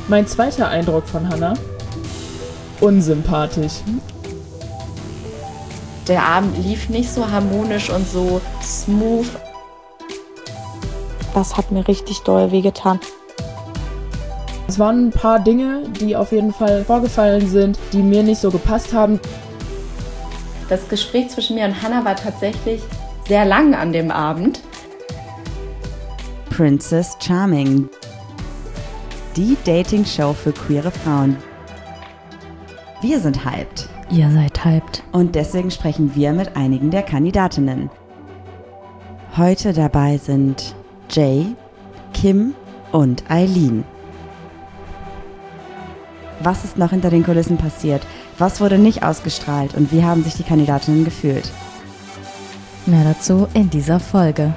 Mein zweiter Eindruck von Hannah? Unsympathisch. Der Abend lief nicht so harmonisch und so smooth. Das hat mir richtig doll wehgetan. Es waren ein paar Dinge, die auf jeden Fall vorgefallen sind, die mir nicht so gepasst haben. Das Gespräch zwischen mir und Hannah war tatsächlich sehr lang an dem Abend. Princess Charming. Die Dating-Show für queere Frauen. Wir sind hyped. Ihr seid hyped. Und deswegen sprechen wir mit einigen der Kandidatinnen. Heute dabei sind Jay, Kim und Eileen. Was ist noch hinter den Kulissen passiert? Was wurde nicht ausgestrahlt? Und wie haben sich die Kandidatinnen gefühlt? Mehr dazu in dieser Folge.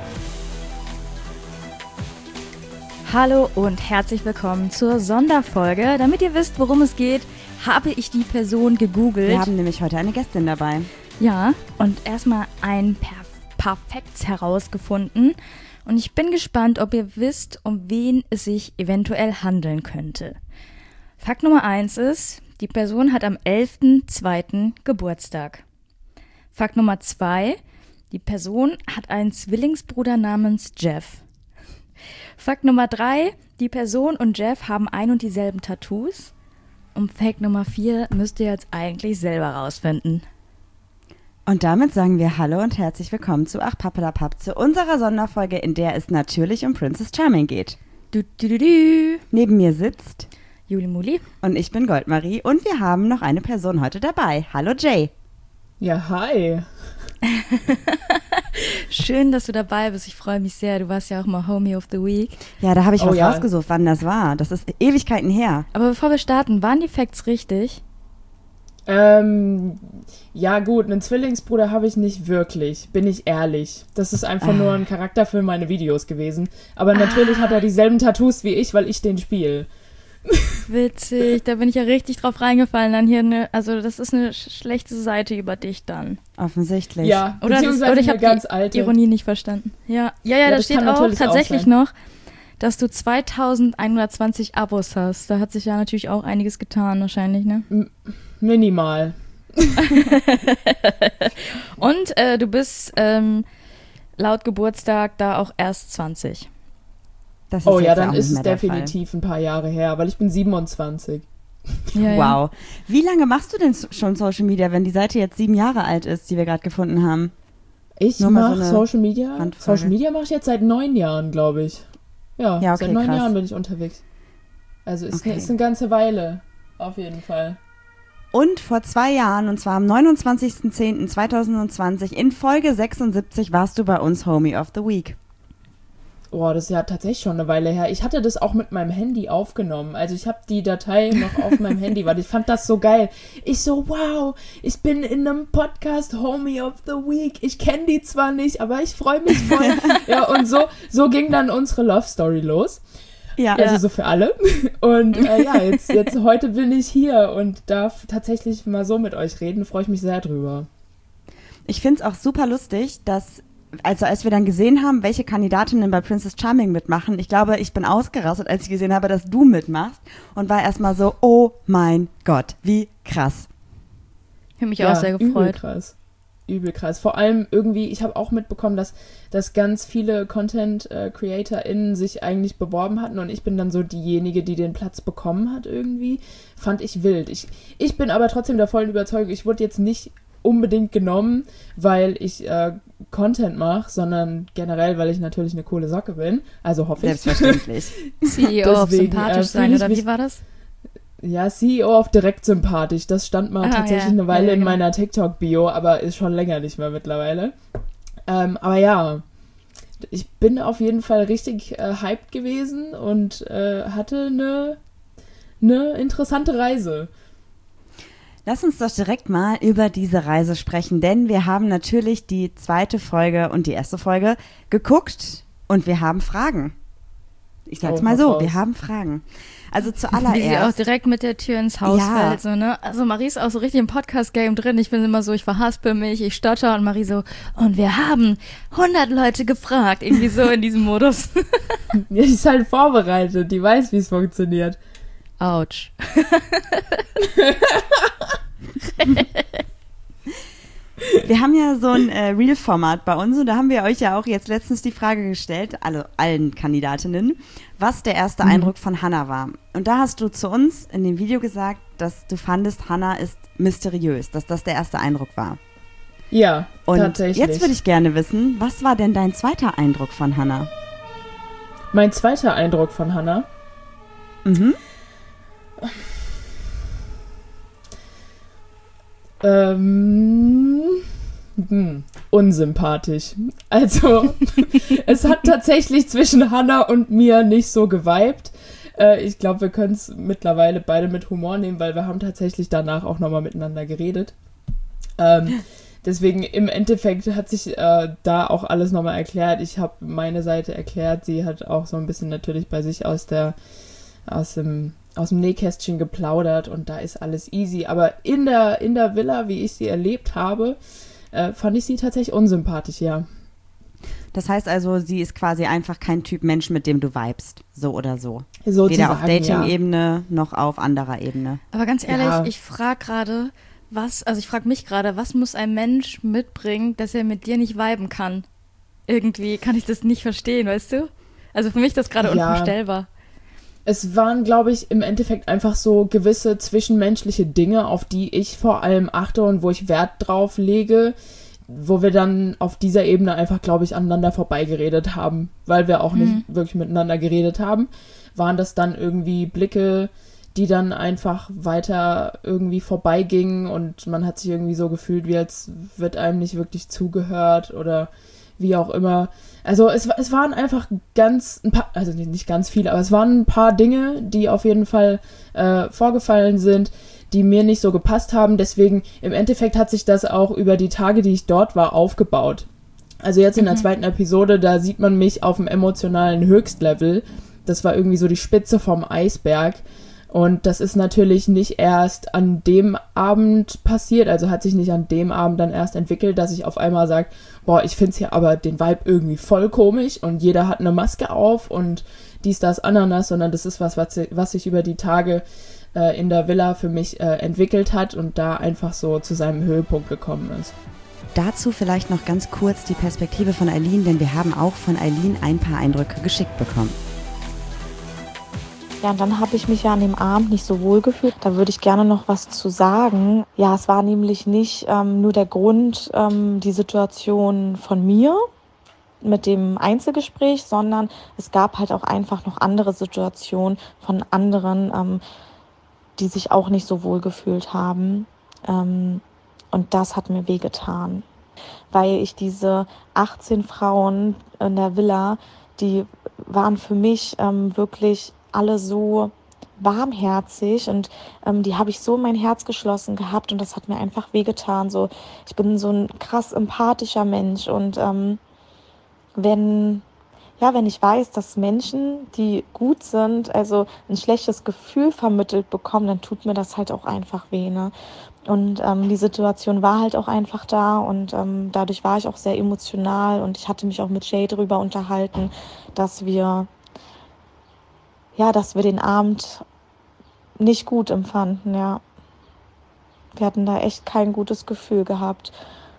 Hallo und herzlich willkommen zur Sonderfolge. Damit ihr wisst, worum es geht, habe ich die Person gegoogelt. Wir haben nämlich heute eine Gästin dabei. Ja, und erstmal ein paar Facts herausgefunden. Und ich bin gespannt, ob ihr wisst, um wen es sich eventuell handeln könnte. Fakt Nummer 1 ist, die Person hat am 11.02. Geburtstag. Fakt Nummer 2, die Person hat einen Zwillingsbruder namens Jeff. Fakt Nummer 3, die Person und Jeff haben ein und dieselben Tattoos. Und Fakt Nummer 4 müsst ihr jetzt eigentlich selber rausfinden. Und damit sagen wir Hallo und herzlich willkommen zu Ach Pappelapapp, zu unserer Sonderfolge, in der es natürlich um Princess Charming geht. Neben mir sitzt Juli Muli. Und ich bin Goldmarie und wir haben noch eine Person heute dabei. Hallo Jay. Ja, hi. Schön, dass du dabei bist. Ich freue mich sehr. Du warst ja auch mal Homie of the Week. Ja, da habe ich was rausgesucht, wann das war. Das ist Ewigkeiten her. Aber bevor wir starten, waren die Facts richtig? Ja gut, einen Zwillingsbruder habe ich nicht wirklich, bin ich ehrlich. Das ist einfach nur ein Charakter für meine Videos gewesen. Aber natürlich hat er dieselben Tattoos wie ich, weil ich den spiele. Witzig, da bin ich ja richtig drauf reingefallen. Dann hier also das ist eine schlechte Seite über dich dann. Offensichtlich. Ja, oder ich habe ganz die alte Ironie nicht verstanden. Ja, da steht auch tatsächlich noch, dass du 2120 Abos hast. Da hat sich ja natürlich auch einiges getan wahrscheinlich, ne? Minimal. Und du bist laut Geburtstag da auch erst 20. Das ist dann ist es definitiv ein paar Jahre her, weil ich bin 27. Ja, wow. Wie lange machst du denn schon Social Media, wenn die Seite jetzt 7 Jahre alt ist, die wir gerade gefunden haben? Ich mache Social Media? Handfrage. Social Media mache ich jetzt seit 9 Jahren, glaube ich. Ja, okay, seit 9 Jahren bin ich unterwegs. Also ist eine ganze Weile, auf jeden Fall. Und vor 2 Jahren, und zwar am 29.10.2020, in Folge 76 warst du bei uns Homie of the Week. Oh, das ist ja tatsächlich schon eine Weile her. Ich hatte das auch mit meinem Handy aufgenommen. Also ich habe die Datei noch auf meinem Handy, weil ich fand das so geil. Ich so, wow, ich bin in einem Podcast Homie of the Week. Ich kenne die zwar nicht, aber ich freue mich voll. Ja, und so ging dann unsere Love Story los. Ja. Also so für alle. Und jetzt heute bin ich hier und darf tatsächlich mal so mit euch reden. Freue ich mich sehr drüber. Ich finde es auch super lustig, dass als wir dann gesehen haben, welche Kandidatinnen bei Princess Charming mitmachen, ich glaube, ich bin ausgerastet, als ich gesehen habe, dass du mitmachst und war erstmal so, oh mein Gott, wie krass. Ich habe mich auch sehr gefreut. Übel krass. Vor allem irgendwie, ich habe auch mitbekommen, dass ganz viele Content-CreatorInnen sich eigentlich beworben hatten und ich bin dann so diejenige, die den Platz bekommen hat irgendwie. Fand ich wild. Ich bin aber trotzdem der vollen Überzeugung, ich wurde jetzt nicht unbedingt genommen, weil ich Content mache, sondern generell, weil ich natürlich eine coole Socke bin. Also hoffe ich. Selbstverständlich. CEO auf sympathisch sein, oder wie war das? Ja, CEO auf direkt sympathisch. Das stand mal tatsächlich eine Weile in meiner TikTok-Bio, aber ist schon länger nicht mehr mittlerweile. Aber ja, ich bin auf jeden Fall richtig hyped gewesen und hatte eine interessante Reise. Lass uns doch direkt mal über diese Reise sprechen, denn wir haben natürlich die 2. Folge und die 1. Folge geguckt und wir haben Fragen. Ich sag's mal so, wir haben Fragen. Also zuallererst. Wie sie auch direkt mit der Tür ins Haus fällt, so, ne? Also Marie ist auch so richtig im Podcast-Game drin. Ich bin immer so, ich verhaspel mich, ich stotter und Marie so, und wir haben 100 Leute gefragt. Irgendwie so in diesem Modus. Die ist halt vorbereitet, die weiß, wie es funktioniert. Autsch. Wir haben ja so ein Reel-Format bei uns und da haben wir euch ja auch jetzt letztens die Frage gestellt, also allen Kandidatinnen, was der erste Eindruck von Hannah war. Und da hast du zu uns in dem Video gesagt, dass du fandest, Hannah ist mysteriös, dass das der erste Eindruck war. Ja, und tatsächlich. Jetzt würde ich gerne wissen, was war denn dein zweiter Eindruck von Hannah? Mein zweiter Eindruck von Hannah? Mhm. Unsympathisch. Also, es hat tatsächlich zwischen Hannah und mir nicht so geweibt. Ich glaube, wir können es mittlerweile beide mit Humor nehmen, weil wir haben tatsächlich danach auch nochmal miteinander geredet. Deswegen im Endeffekt hat sich da auch alles nochmal erklärt. Ich habe meine Seite erklärt. Sie hat auch so ein bisschen natürlich bei sich aus dem Nähkästchen geplaudert und da ist alles easy. Aber in der Villa, wie ich sie erlebt habe, fand ich sie tatsächlich unsympathisch, ja. Das heißt also, sie ist quasi einfach kein Typ Mensch, mit dem du vibest, so oder so. Sozusagen, weder auf Dating-Ebene noch auf anderer Ebene. Aber ganz ehrlich, Ja. ich frage mich gerade, was muss ein Mensch mitbringen, dass er mit dir nicht viben kann? Irgendwie kann ich das nicht verstehen, weißt du? Also für mich ist das gerade unvorstellbar. Es waren, glaube ich, im Endeffekt einfach so gewisse zwischenmenschliche Dinge, auf die ich vor allem achte und wo ich Wert drauf lege, wo wir dann auf dieser Ebene einfach, glaube ich, aneinander vorbeigeredet haben, weil wir auch nicht wirklich miteinander geredet haben, waren das dann irgendwie Blicke, die dann einfach weiter irgendwie vorbeigingen und man hat sich irgendwie so gefühlt, wie als wird einem nicht wirklich zugehört oder wie auch immer. Also es waren einfach ein paar, also nicht ganz viele, aber es waren ein paar Dinge, die auf jeden Fall vorgefallen sind, die mir nicht so gepasst haben. Deswegen im Endeffekt hat sich das auch über die Tage, die ich dort war, aufgebaut. Also jetzt in der zweiten Episode, da sieht man mich auf dem emotionalen Höchstlevel. Das war irgendwie so die Spitze vom Eisberg. Und das ist natürlich nicht erst an dem Abend passiert, also hat sich nicht an dem Abend dann erst entwickelt, dass ich auf einmal sage, boah, ich find's hier aber den Vibe irgendwie voll komisch und jeder hat eine Maske auf und dies, das, Ananas, sondern das ist was sich über die Tage in der Villa für mich entwickelt hat und da einfach so zu seinem Höhepunkt gekommen ist. Dazu vielleicht noch ganz kurz die Perspektive von Eileen, denn wir haben auch von Eileen ein paar Eindrücke geschickt bekommen. Ja, und dann habe ich mich ja an dem Abend nicht so wohl gefühlt. Da würde ich gerne noch was zu sagen. Ja, es war nämlich nicht nur der Grund, die Situation von mir mit dem Einzelgespräch, sondern es gab halt auch einfach noch andere Situationen von anderen, die sich auch nicht so wohl gefühlt haben. Und das hat mir wehgetan, weil ich diese 18 Frauen in der Villa, die waren für mich wirklich alle so warmherzig und die habe ich so in mein Herz geschlossen gehabt und das hat mir einfach wehgetan. So, ich bin so ein krass empathischer Mensch und wenn ich weiß, dass Menschen, die gut sind, also ein schlechtes Gefühl vermittelt bekommen, dann tut mir das halt auch einfach weh, ne? Und die Situation war halt auch einfach da und dadurch war ich auch sehr emotional und ich hatte mich auch mit Jay darüber unterhalten, dass wir den Abend nicht gut empfanden, ja. Wir hatten da echt kein gutes Gefühl gehabt.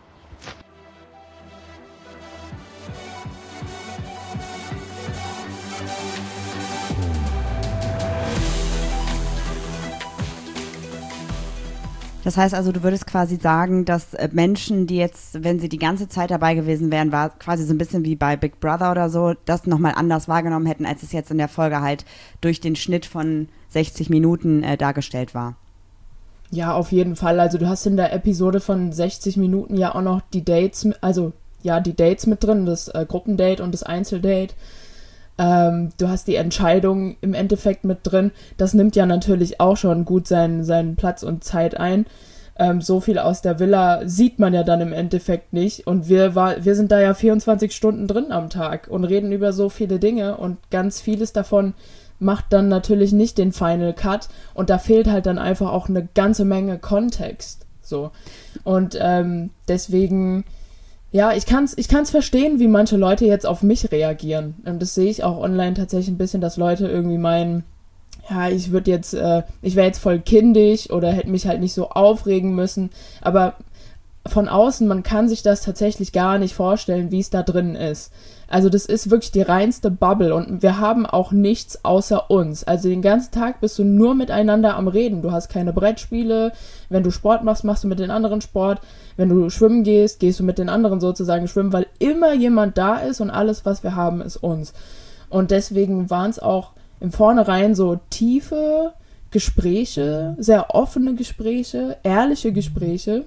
Das heißt also, du würdest quasi sagen, dass Menschen, die jetzt, wenn sie die ganze Zeit dabei gewesen wären, war quasi so ein bisschen wie bei Big Brother oder so, das nochmal anders wahrgenommen hätten, als es jetzt in der Folge halt durch den Schnitt von 60 Minuten dargestellt war. Ja, auf jeden Fall. Also du hast in der Episode von 60 Minuten ja auch noch die Dates, die Dates mit drin, das Gruppendate und das Einzeldate. Du hast die Entscheidung im Endeffekt mit drin. Das nimmt ja natürlich auch schon gut seinen Platz und Zeit ein. So viel aus der Villa sieht man ja dann im Endeffekt nicht. Und wir sind da ja 24 Stunden drin am Tag und reden über so viele Dinge. Und ganz vieles davon macht dann natürlich nicht den Final Cut. Und da fehlt halt dann einfach auch eine ganze Menge Kontext. So. Und deswegen... Ja, ich kann's verstehen, wie manche Leute jetzt auf mich reagieren. Das sehe ich auch online tatsächlich ein bisschen, dass Leute irgendwie meinen, ja, ich wäre jetzt voll kindisch oder hätte mich halt nicht so aufregen müssen, aber von außen, man kann sich das tatsächlich gar nicht vorstellen, wie es da drin ist. Also das ist wirklich die reinste Bubble und wir haben auch nichts außer uns. Also den ganzen Tag bist du nur miteinander am Reden. Du hast keine Brettspiele. Wenn du Sport machst, machst du mit den anderen Sport. Wenn du schwimmen gehst, gehst du mit den anderen sozusagen schwimmen, weil immer jemand da ist und alles, was wir haben, ist uns. Und deswegen waren es auch im Vornherein so tiefe Gespräche, sehr offene Gespräche, ehrliche Gespräche,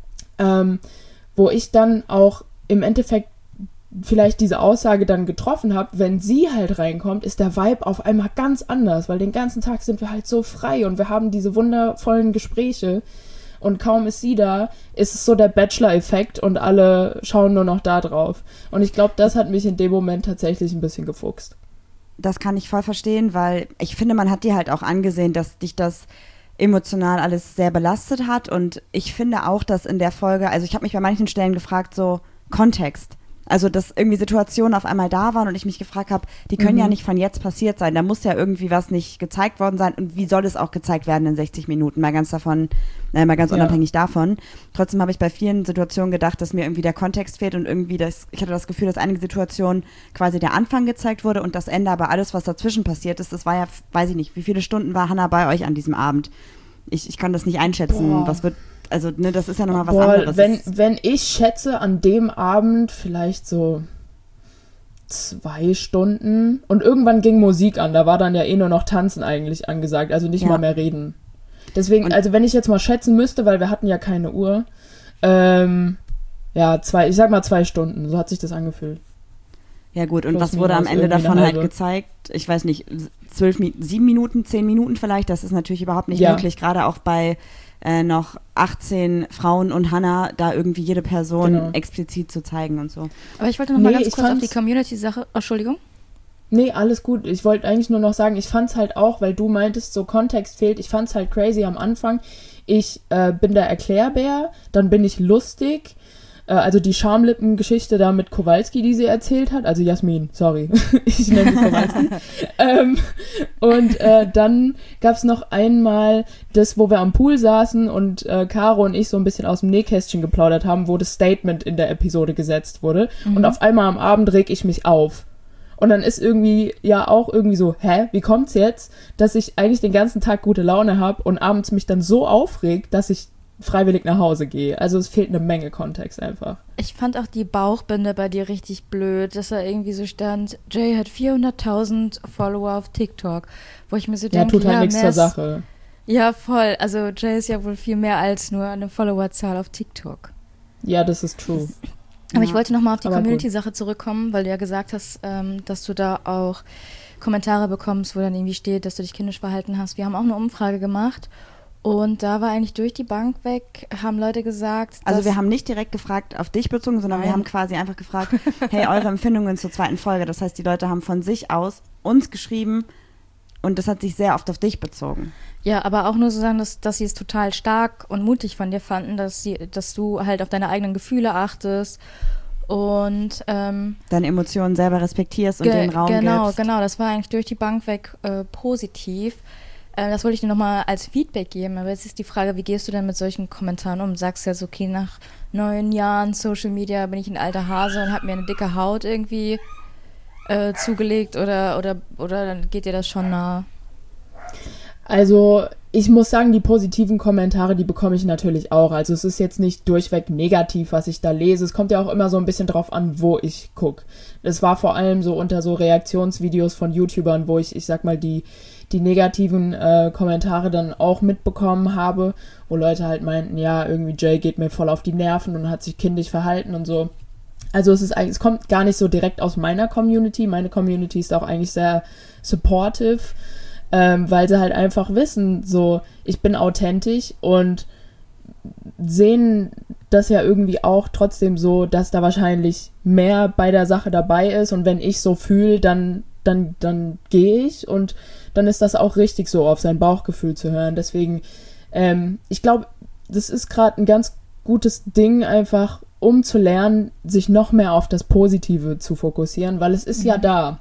wo ich dann auch im Endeffekt vielleicht diese Aussage dann getroffen habe, wenn sie halt reinkommt, ist der Vibe auf einmal ganz anders, weil den ganzen Tag sind wir halt so frei und wir haben diese wundervollen Gespräche und kaum ist sie da, ist es so der Bachelor-Effekt und alle schauen nur noch da drauf. Und ich glaube, das hat mich in dem Moment tatsächlich ein bisschen gefuchst. Das kann ich voll verstehen, weil ich finde, man hat dir halt auch angesehen, dass dich das emotional alles sehr belastet hat und ich finde auch, dass in der Folge, also ich habe mich bei manchen Stellen gefragt, so Kontext. Also, dass irgendwie Situationen auf einmal da waren und ich mich gefragt habe, die können ja nicht von jetzt passiert sein. Da muss ja irgendwie was nicht gezeigt worden sein. Und wie soll es auch gezeigt werden in 60 Minuten? Mal ganz unabhängig davon. Trotzdem habe ich bei vielen Situationen gedacht, dass mir irgendwie der Kontext fehlt und irgendwie ich hatte das Gefühl, dass einige Situationen quasi der Anfang gezeigt wurde und das Ende, aber alles, was dazwischen passiert ist, das war ja, weiß ich nicht, wie viele Stunden war Hannah bei euch an diesem Abend? Ich kann das nicht einschätzen. Was wird Also, ne, das ist ja nochmal was anderes. Wenn ich schätze, an dem Abend vielleicht so 2 Stunden und irgendwann ging Musik an, da war dann ja nur noch Tanzen eigentlich angesagt, also nicht mal mehr reden. Deswegen, also wenn ich jetzt mal schätzen müsste, weil wir hatten ja keine Uhr, ich sag mal 2 Stunden, so hat sich das angefühlt. Ja gut, und was wurde am Ende davon halt gezeigt? Ich weiß nicht, 7 Minuten, 10 Minuten vielleicht, das ist natürlich überhaupt nicht möglich, gerade auch bei noch 18 Frauen und Hannah, da irgendwie jede Person explizit zu zeigen und so. Aber ich wollte noch mal ganz kurz auf die Community-Sache, Entschuldigung. Nee, alles gut. Ich wollte eigentlich nur noch sagen, ich fand's halt auch, weil du meintest, so Kontext fehlt, ich fand's halt crazy am Anfang. Ich bin der Erklärbär, dann bin ich lustig, also die Schamlippen-Geschichte da mit Kowalski, die sie erzählt hat, also Jasmin, sorry, ich nenne sie Kowalski. Dann gab's noch einmal das, wo wir am Pool saßen und Caro und ich so ein bisschen aus dem Nähkästchen geplaudert haben, wo das Statement in der Episode gesetzt wurde. Und auf einmal am Abend reg ich mich auf. Und dann ist irgendwie auch irgendwie so, wie kommt's jetzt, dass ich eigentlich den ganzen Tag gute Laune habe und abends mich dann so aufregt, dass ich freiwillig nach Hause gehe. Also es fehlt eine Menge Kontext einfach. Ich fand auch die Bauchbinde bei dir richtig blöd, dass da irgendwie so stand, Jay hat 400.000 Follower auf TikTok, wo ich mir so denke, tut halt nichts zur Sache. Ja, voll. Also Jay ist ja wohl viel mehr als nur eine Followerzahl auf TikTok. Ja, das ist true. Aber ich wollte nochmal auf die Community-Sache zurückkommen, weil du ja gesagt hast, dass du da auch Kommentare bekommst, wo dann irgendwie steht, dass du dich kindisch verhalten hast. Wir haben auch eine Umfrage gemacht und da war eigentlich durch die Bank weg, haben Leute gesagt, also wir haben nicht direkt gefragt auf dich bezogen, sondern wir haben quasi einfach gefragt, hey, eure Empfindungen zur 2. Folge. Das heißt, die Leute haben von sich aus uns geschrieben und das hat sich sehr oft auf dich bezogen. Ja, aber auch nur so sagen, dass sie es total stark und mutig von dir fanden, dass du halt auf deine eigenen Gefühle achtest und deine Emotionen selber respektierst und den Raum gibst. Genau, das war eigentlich durch die Bank weg positiv. Das wollte ich dir nochmal als Feedback geben, aber jetzt ist die Frage, wie gehst du denn mit solchen Kommentaren um? Sagst du jetzt, okay, nach 9 Jahren Social Media bin ich ein alter Hase und habe mir eine dicke Haut irgendwie zugelegt oder dann geht dir das schon nah? Also ich muss sagen, die positiven Kommentare, die bekomme ich natürlich auch. Also es ist jetzt nicht durchweg negativ, was ich da lese. Es kommt ja auch immer so ein bisschen drauf an, wo ich gucke. Es war vor allem so unter so Reaktionsvideos von YouTubern, wo ich sag mal, die negativen Kommentare dann auch mitbekommen habe, wo Leute halt meinten, ja, irgendwie Jay geht mir voll auf die Nerven und hat sich kindisch verhalten und so. Also es kommt gar nicht so direkt aus meiner Community. Meine Community ist auch eigentlich sehr supportive, weil sie halt einfach wissen, so, ich bin authentisch und sehen das ja irgendwie auch trotzdem so, dass da wahrscheinlich mehr bei der Sache dabei ist und wenn ich so fühle, dann gehe ich und dann ist das auch richtig so, auf sein Bauchgefühl zu hören. Deswegen, ich glaube, das ist gerade ein ganz gutes Ding einfach, um zu lernen, sich noch mehr auf das Positive zu fokussieren, weil es ist ja da.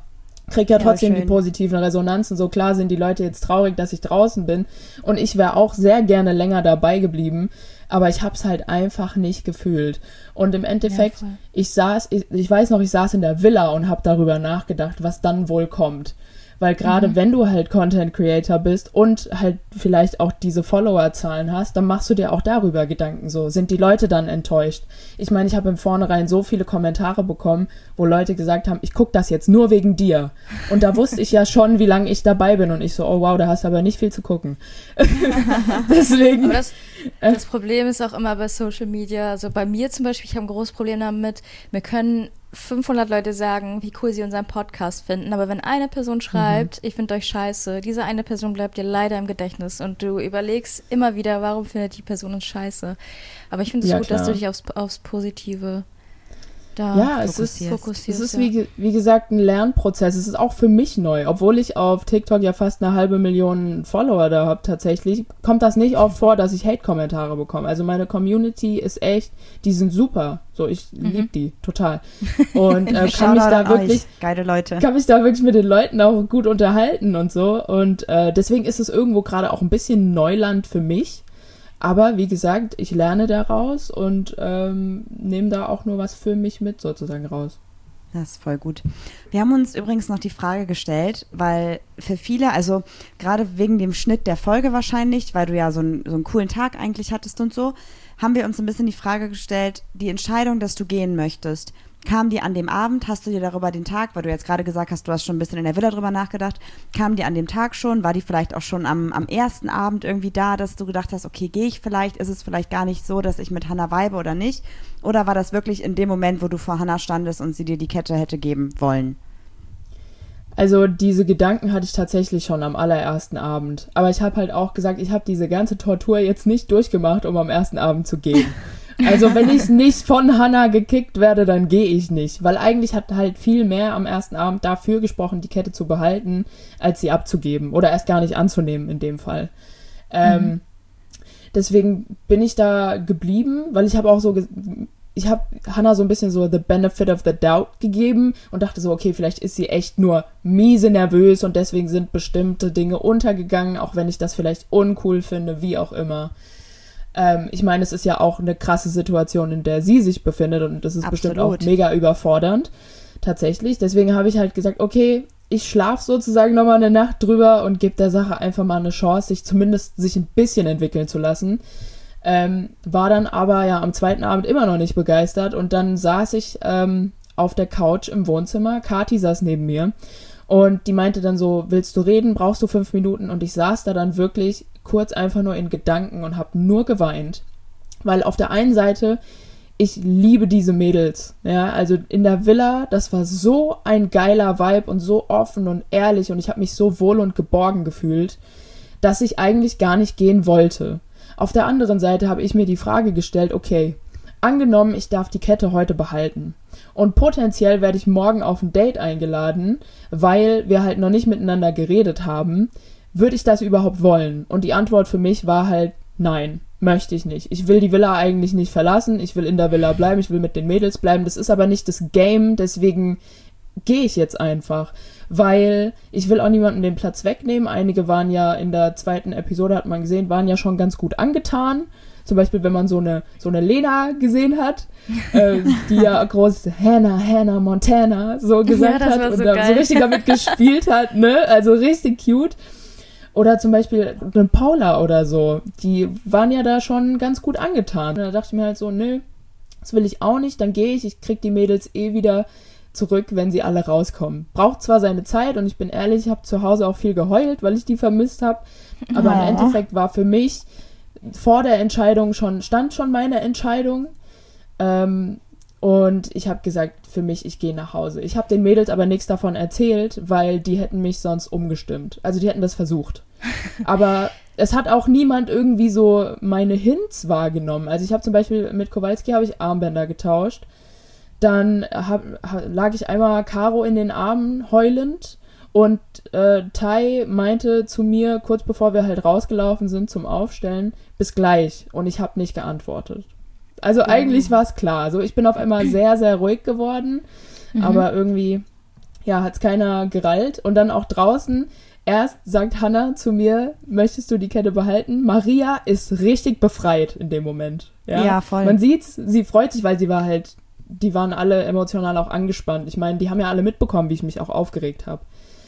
kriege ja trotzdem schön. die positiven Resonanzen. So klar sind die Leute jetzt traurig, dass ich draußen bin. Und ich wäre auch sehr gerne länger dabei geblieben. Aber ich habe es halt einfach nicht gefühlt. Und im Endeffekt, ich weiß noch, ich saß in der Villa und habe darüber nachgedacht, was dann wohl kommt. Weil gerade wenn du halt Content Creator bist und halt vielleicht auch diese Followerzahlen hast, dann machst du dir auch darüber Gedanken so. Sind die Leute dann enttäuscht? Ich meine, ich habe im Vornherein so viele Kommentare bekommen, wo Leute gesagt haben, ich gucke das jetzt nur wegen dir. Und da wusste ich ja schon, wie lange ich dabei bin. Und ich so, oh wow, da hast du aber nicht viel zu gucken. Deswegen. Aber das Problem ist auch immer bei Social Media, also bei mir zum Beispiel, ich habe ein großes Problem damit, mir können 500 Leute sagen, wie cool sie unseren Podcast finden, aber wenn eine Person schreibt, ich finde euch scheiße, diese eine Person bleibt dir leider im Gedächtnis und du überlegst immer wieder, warum findet die Person uns scheiße. Aber ich finde es gut, dass du dich aufs Positive da fokussierst. Es ist wie gesagt ein Lernprozess. Es ist auch für mich neu. Obwohl ich auf TikTok ja fast 500.000 Follower da habe tatsächlich, kommt das nicht oft vor, dass ich Hate-Kommentare bekomme. Also meine Community ist echt, die sind super. So, ich liebe die total. Und kann mich da wirklich mit den Leuten auch gut unterhalten und so. Und deswegen ist es irgendwo gerade auch ein bisschen Neuland für mich. Aber wie gesagt, ich lerne daraus und nehme da auch nur was für mich mit sozusagen raus. Das ist voll gut. Wir haben uns übrigens noch die Frage gestellt, weil für viele, also gerade wegen dem Schnitt der Folge wahrscheinlich, weil du ja so einen coolen Tag eigentlich hattest und so, haben wir uns ein bisschen die Frage gestellt, die Entscheidung, dass du gehen möchtest, kam dir an dem Abend, hast du dir darüber den Tag, weil du jetzt gerade gesagt hast, du hast schon ein bisschen in der Villa drüber nachgedacht, kam dir an dem Tag schon, war die vielleicht auch schon am ersten Abend irgendwie da, dass du gedacht hast, okay, gehe ich vielleicht, ist es vielleicht gar nicht so, dass ich mit Hannah vibe oder nicht? Oder war das wirklich in dem Moment, wo du vor Hannah standest und sie dir die Kette hätte geben wollen? Also diese Gedanken hatte ich tatsächlich schon am allerersten Abend. Aber ich habe halt auch gesagt, ich habe diese ganze Tortur jetzt nicht durchgemacht, um am ersten Abend zu gehen. Also wenn ich nicht von Hannah gekickt werde, dann gehe ich nicht. Weil eigentlich hat halt viel mehr am ersten Abend dafür gesprochen, die Kette zu behalten, als sie abzugeben. Oder erst gar nicht anzunehmen in dem Fall. Deswegen bin ich da geblieben, weil ich habe auch so... Ich habe Hannah so ein bisschen so the benefit of the doubt gegeben und dachte so, okay, vielleicht ist sie echt nur miese nervös und deswegen sind bestimmte Dinge untergegangen, auch wenn ich das vielleicht uncool finde, wie auch immer. Ich meine, es ist ja auch eine krasse Situation, in der sie sich befindet und das ist bestimmt auch mega überfordernd, tatsächlich. Deswegen habe ich halt gesagt, okay, ich schlafe sozusagen nochmal eine Nacht drüber und gebe der Sache einfach mal eine Chance, sich ein bisschen entwickeln zu lassen. War dann aber ja am zweiten Abend immer noch nicht begeistert und dann saß ich auf der Couch im Wohnzimmer, Kathi saß neben mir und die meinte dann so, willst du reden, brauchst du 5 Minuten? Und ich saß da dann wirklich kurz einfach nur in Gedanken und habe nur geweint, weil auf der einen Seite, ich liebe diese Mädels, ja, also in der Villa, das war so ein geiler Vibe und so offen und ehrlich und ich habe mich so wohl und geborgen gefühlt, dass ich eigentlich gar nicht gehen wollte. Auf der anderen Seite habe ich mir die Frage gestellt, okay, angenommen, ich darf die Kette heute behalten und potenziell werde ich morgen auf ein Date eingeladen, weil wir halt noch nicht miteinander geredet haben, würde ich das überhaupt wollen? Und die Antwort für mich war halt, nein, möchte ich nicht. Ich will die Villa eigentlich nicht verlassen, ich will in der Villa bleiben, ich will mit den Mädels bleiben, das ist aber nicht das Game, deswegen gehe ich jetzt einfach, weil ich will auch niemandem den Platz wegnehmen. Einige waren ja in der zweiten Episode, hat man gesehen, waren ja schon ganz gut angetan. Zum Beispiel, wenn man so eine Lena gesehen hat, die ja groß Hannah Montana so gesagt hat und da so richtig damit gespielt hat, ne? Also richtig cute. Oder zum Beispiel eine Paula oder so, die waren ja da schon ganz gut angetan. Und da dachte ich mir halt so, nö, das will ich auch nicht, dann gehe ich krieg die Mädels wieder zurück, wenn sie alle rauskommen. Braucht zwar seine Zeit und ich bin ehrlich, ich habe zu Hause auch viel geheult, weil ich die vermisst habe, aber im Endeffekt war für mich vor der Entscheidung stand schon meine Entscheidung und ich habe gesagt, für mich, ich gehe nach Hause. Ich habe den Mädels aber nichts davon erzählt, weil die hätten mich sonst umgestimmt. Also die hätten das versucht. Aber es hat auch niemand irgendwie so meine Hints wahrgenommen. Also ich habe zum Beispiel mit Kowalski Armbänder getauscht. Dann lag ich einmal Caro in den Armen heulend und Tai meinte zu mir, kurz bevor wir halt rausgelaufen sind zum Aufstellen, bis gleich. Und ich habe nicht geantwortet. Also eigentlich war es klar. Also ich bin auf einmal sehr, sehr ruhig geworden, aber irgendwie, hat's keiner gerallt. Und dann auch draußen, erst sagt Hannah zu mir, möchtest du die Kette behalten? Maria ist richtig befreit in dem Moment. Ja, voll. Man sieht's, sie freut sich, weil die waren alle emotional auch angespannt. Ich meine, die haben ja alle mitbekommen, wie ich mich auch aufgeregt habe.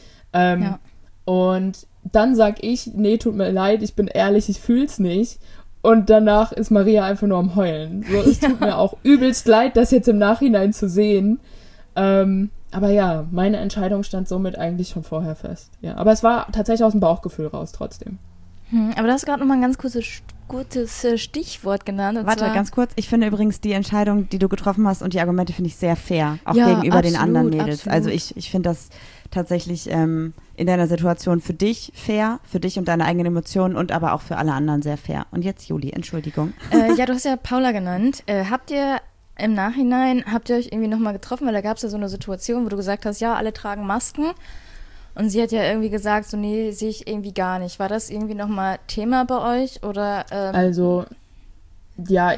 Und dann sag ich, nee, tut mir leid, ich bin ehrlich, ich fühl's nicht. Und danach ist Maria einfach nur am Heulen. So, es tut mir auch übelst leid, das jetzt im Nachhinein zu sehen. Aber ja, meine Entscheidung stand somit eigentlich schon vorher fest. Ja, aber es war tatsächlich aus dem Bauchgefühl raus trotzdem. Aber du hast gerade nochmal ein ganz gutes Stichwort genannt. Warte, ganz kurz. Ich finde übrigens die Entscheidung, die du getroffen hast und die Argumente finde ich sehr fair. Auch gegenüber absolut, den anderen Mädels. Absolut. Also ich finde das tatsächlich in deiner Situation für dich fair, für dich und deine eigenen Emotionen und aber auch für alle anderen sehr fair. Und jetzt Juli, Entschuldigung. Ja, du hast ja Paula genannt. Habt ihr euch irgendwie nochmal getroffen? Weil da gab es ja so eine Situation, wo du gesagt hast, ja, alle tragen Masken. Und sie hat ja irgendwie gesagt, so nee, sehe ich irgendwie gar nicht. War das irgendwie nochmal Thema bei euch? Oder, Also, ja,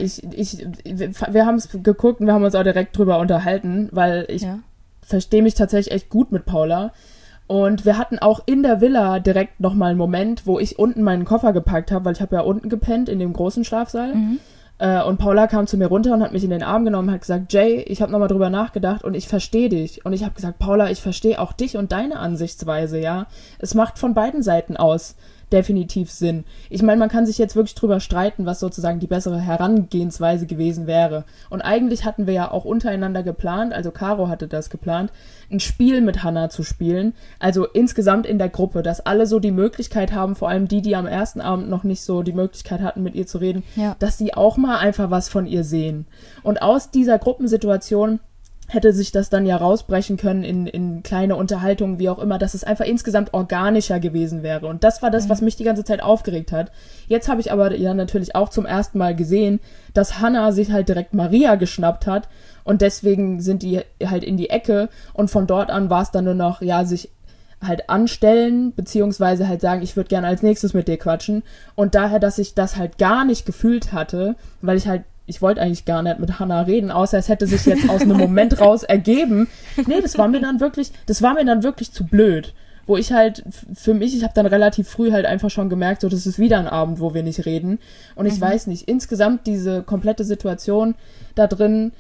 wir haben es geguckt und wir haben uns auch direkt drüber unterhalten, weil ich verstehe mich tatsächlich echt gut mit Paula. Und wir hatten auch in der Villa direkt nochmal einen Moment, wo ich unten meinen Koffer gepackt habe, weil ich habe ja unten gepennt in dem großen Schlafsaal. Und Paula kam zu mir runter und hat mich in den Arm genommen und hat gesagt, Jay, ich habe nochmal drüber nachgedacht und ich verstehe dich. Und ich habe gesagt, Paula, ich verstehe auch dich und deine Ansichtsweise, ja. Es macht von beiden Seiten aus definitiv Sinn. Ich meine, man kann sich jetzt wirklich drüber streiten, was sozusagen die bessere Herangehensweise gewesen wäre. Und eigentlich hatten wir ja auch untereinander geplant, also Caro hatte das geplant, ein Spiel mit Hannah zu spielen, also insgesamt in der Gruppe, dass alle so die Möglichkeit haben, vor allem die am ersten Abend noch nicht so die Möglichkeit hatten, mit ihr zu reden, dass sie auch mal einfach was von ihr sehen. Und aus dieser Gruppensituation hätte sich das dann ja rausbrechen können in kleine Unterhaltungen, wie auch immer, dass es einfach insgesamt organischer gewesen wäre. Und das war das, was mich die ganze Zeit aufgeregt hat. Jetzt habe ich aber ja natürlich auch zum ersten Mal gesehen, dass Hannah sich halt direkt Maria geschnappt hat und deswegen sind die halt in die Ecke und von dort an war es dann nur noch, ja, sich halt anstellen, beziehungsweise halt sagen, ich würde gerne als nächstes mit dir quatschen. Und daher, dass ich das halt gar nicht gefühlt hatte, weil ich wollte eigentlich gar nicht mit Hannah reden, außer es hätte sich jetzt aus einem Moment raus ergeben. Nee, das war mir dann wirklich zu blöd. Wo ich halt, für mich, ich habe dann relativ früh halt einfach schon gemerkt, so, das ist wieder ein Abend, wo wir nicht reden. Und ich weiß nicht, insgesamt diese komplette Situation da drin,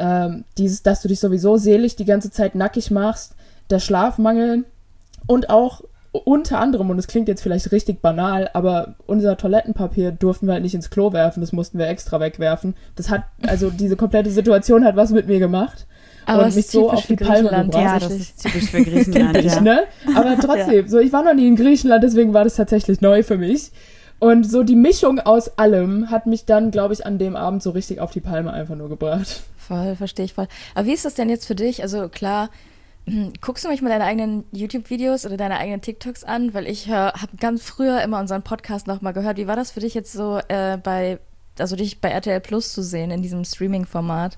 dass du dich sowieso seelisch die ganze Zeit nackig machst, der Schlafmangel und auch unter anderem, und es klingt jetzt vielleicht richtig banal, aber unser Toilettenpapier durften wir halt nicht ins Klo werfen, das mussten wir extra wegwerfen. Diese komplette Situation hat was mit mir gemacht. Aber und mich so auf die Palme gebracht. Ja, das ist typisch für Griechenland. Typisch, ne? Aber trotzdem, so, ich war noch nie in Griechenland, deswegen war das tatsächlich neu für mich. Und so die Mischung aus allem hat mich dann, glaube ich, an dem Abend so richtig auf die Palme einfach nur gebracht. Voll, verstehe ich voll. Aber wie ist das denn jetzt für dich? Also klar, guckst du manchmal deine eigenen YouTube-Videos oder deine eigenen TikToks an? Weil ich habe ganz früher immer unseren Podcast nochmal gehört. Wie war das für dich jetzt so, dich bei RTL Plus zu sehen in diesem Streaming-Format?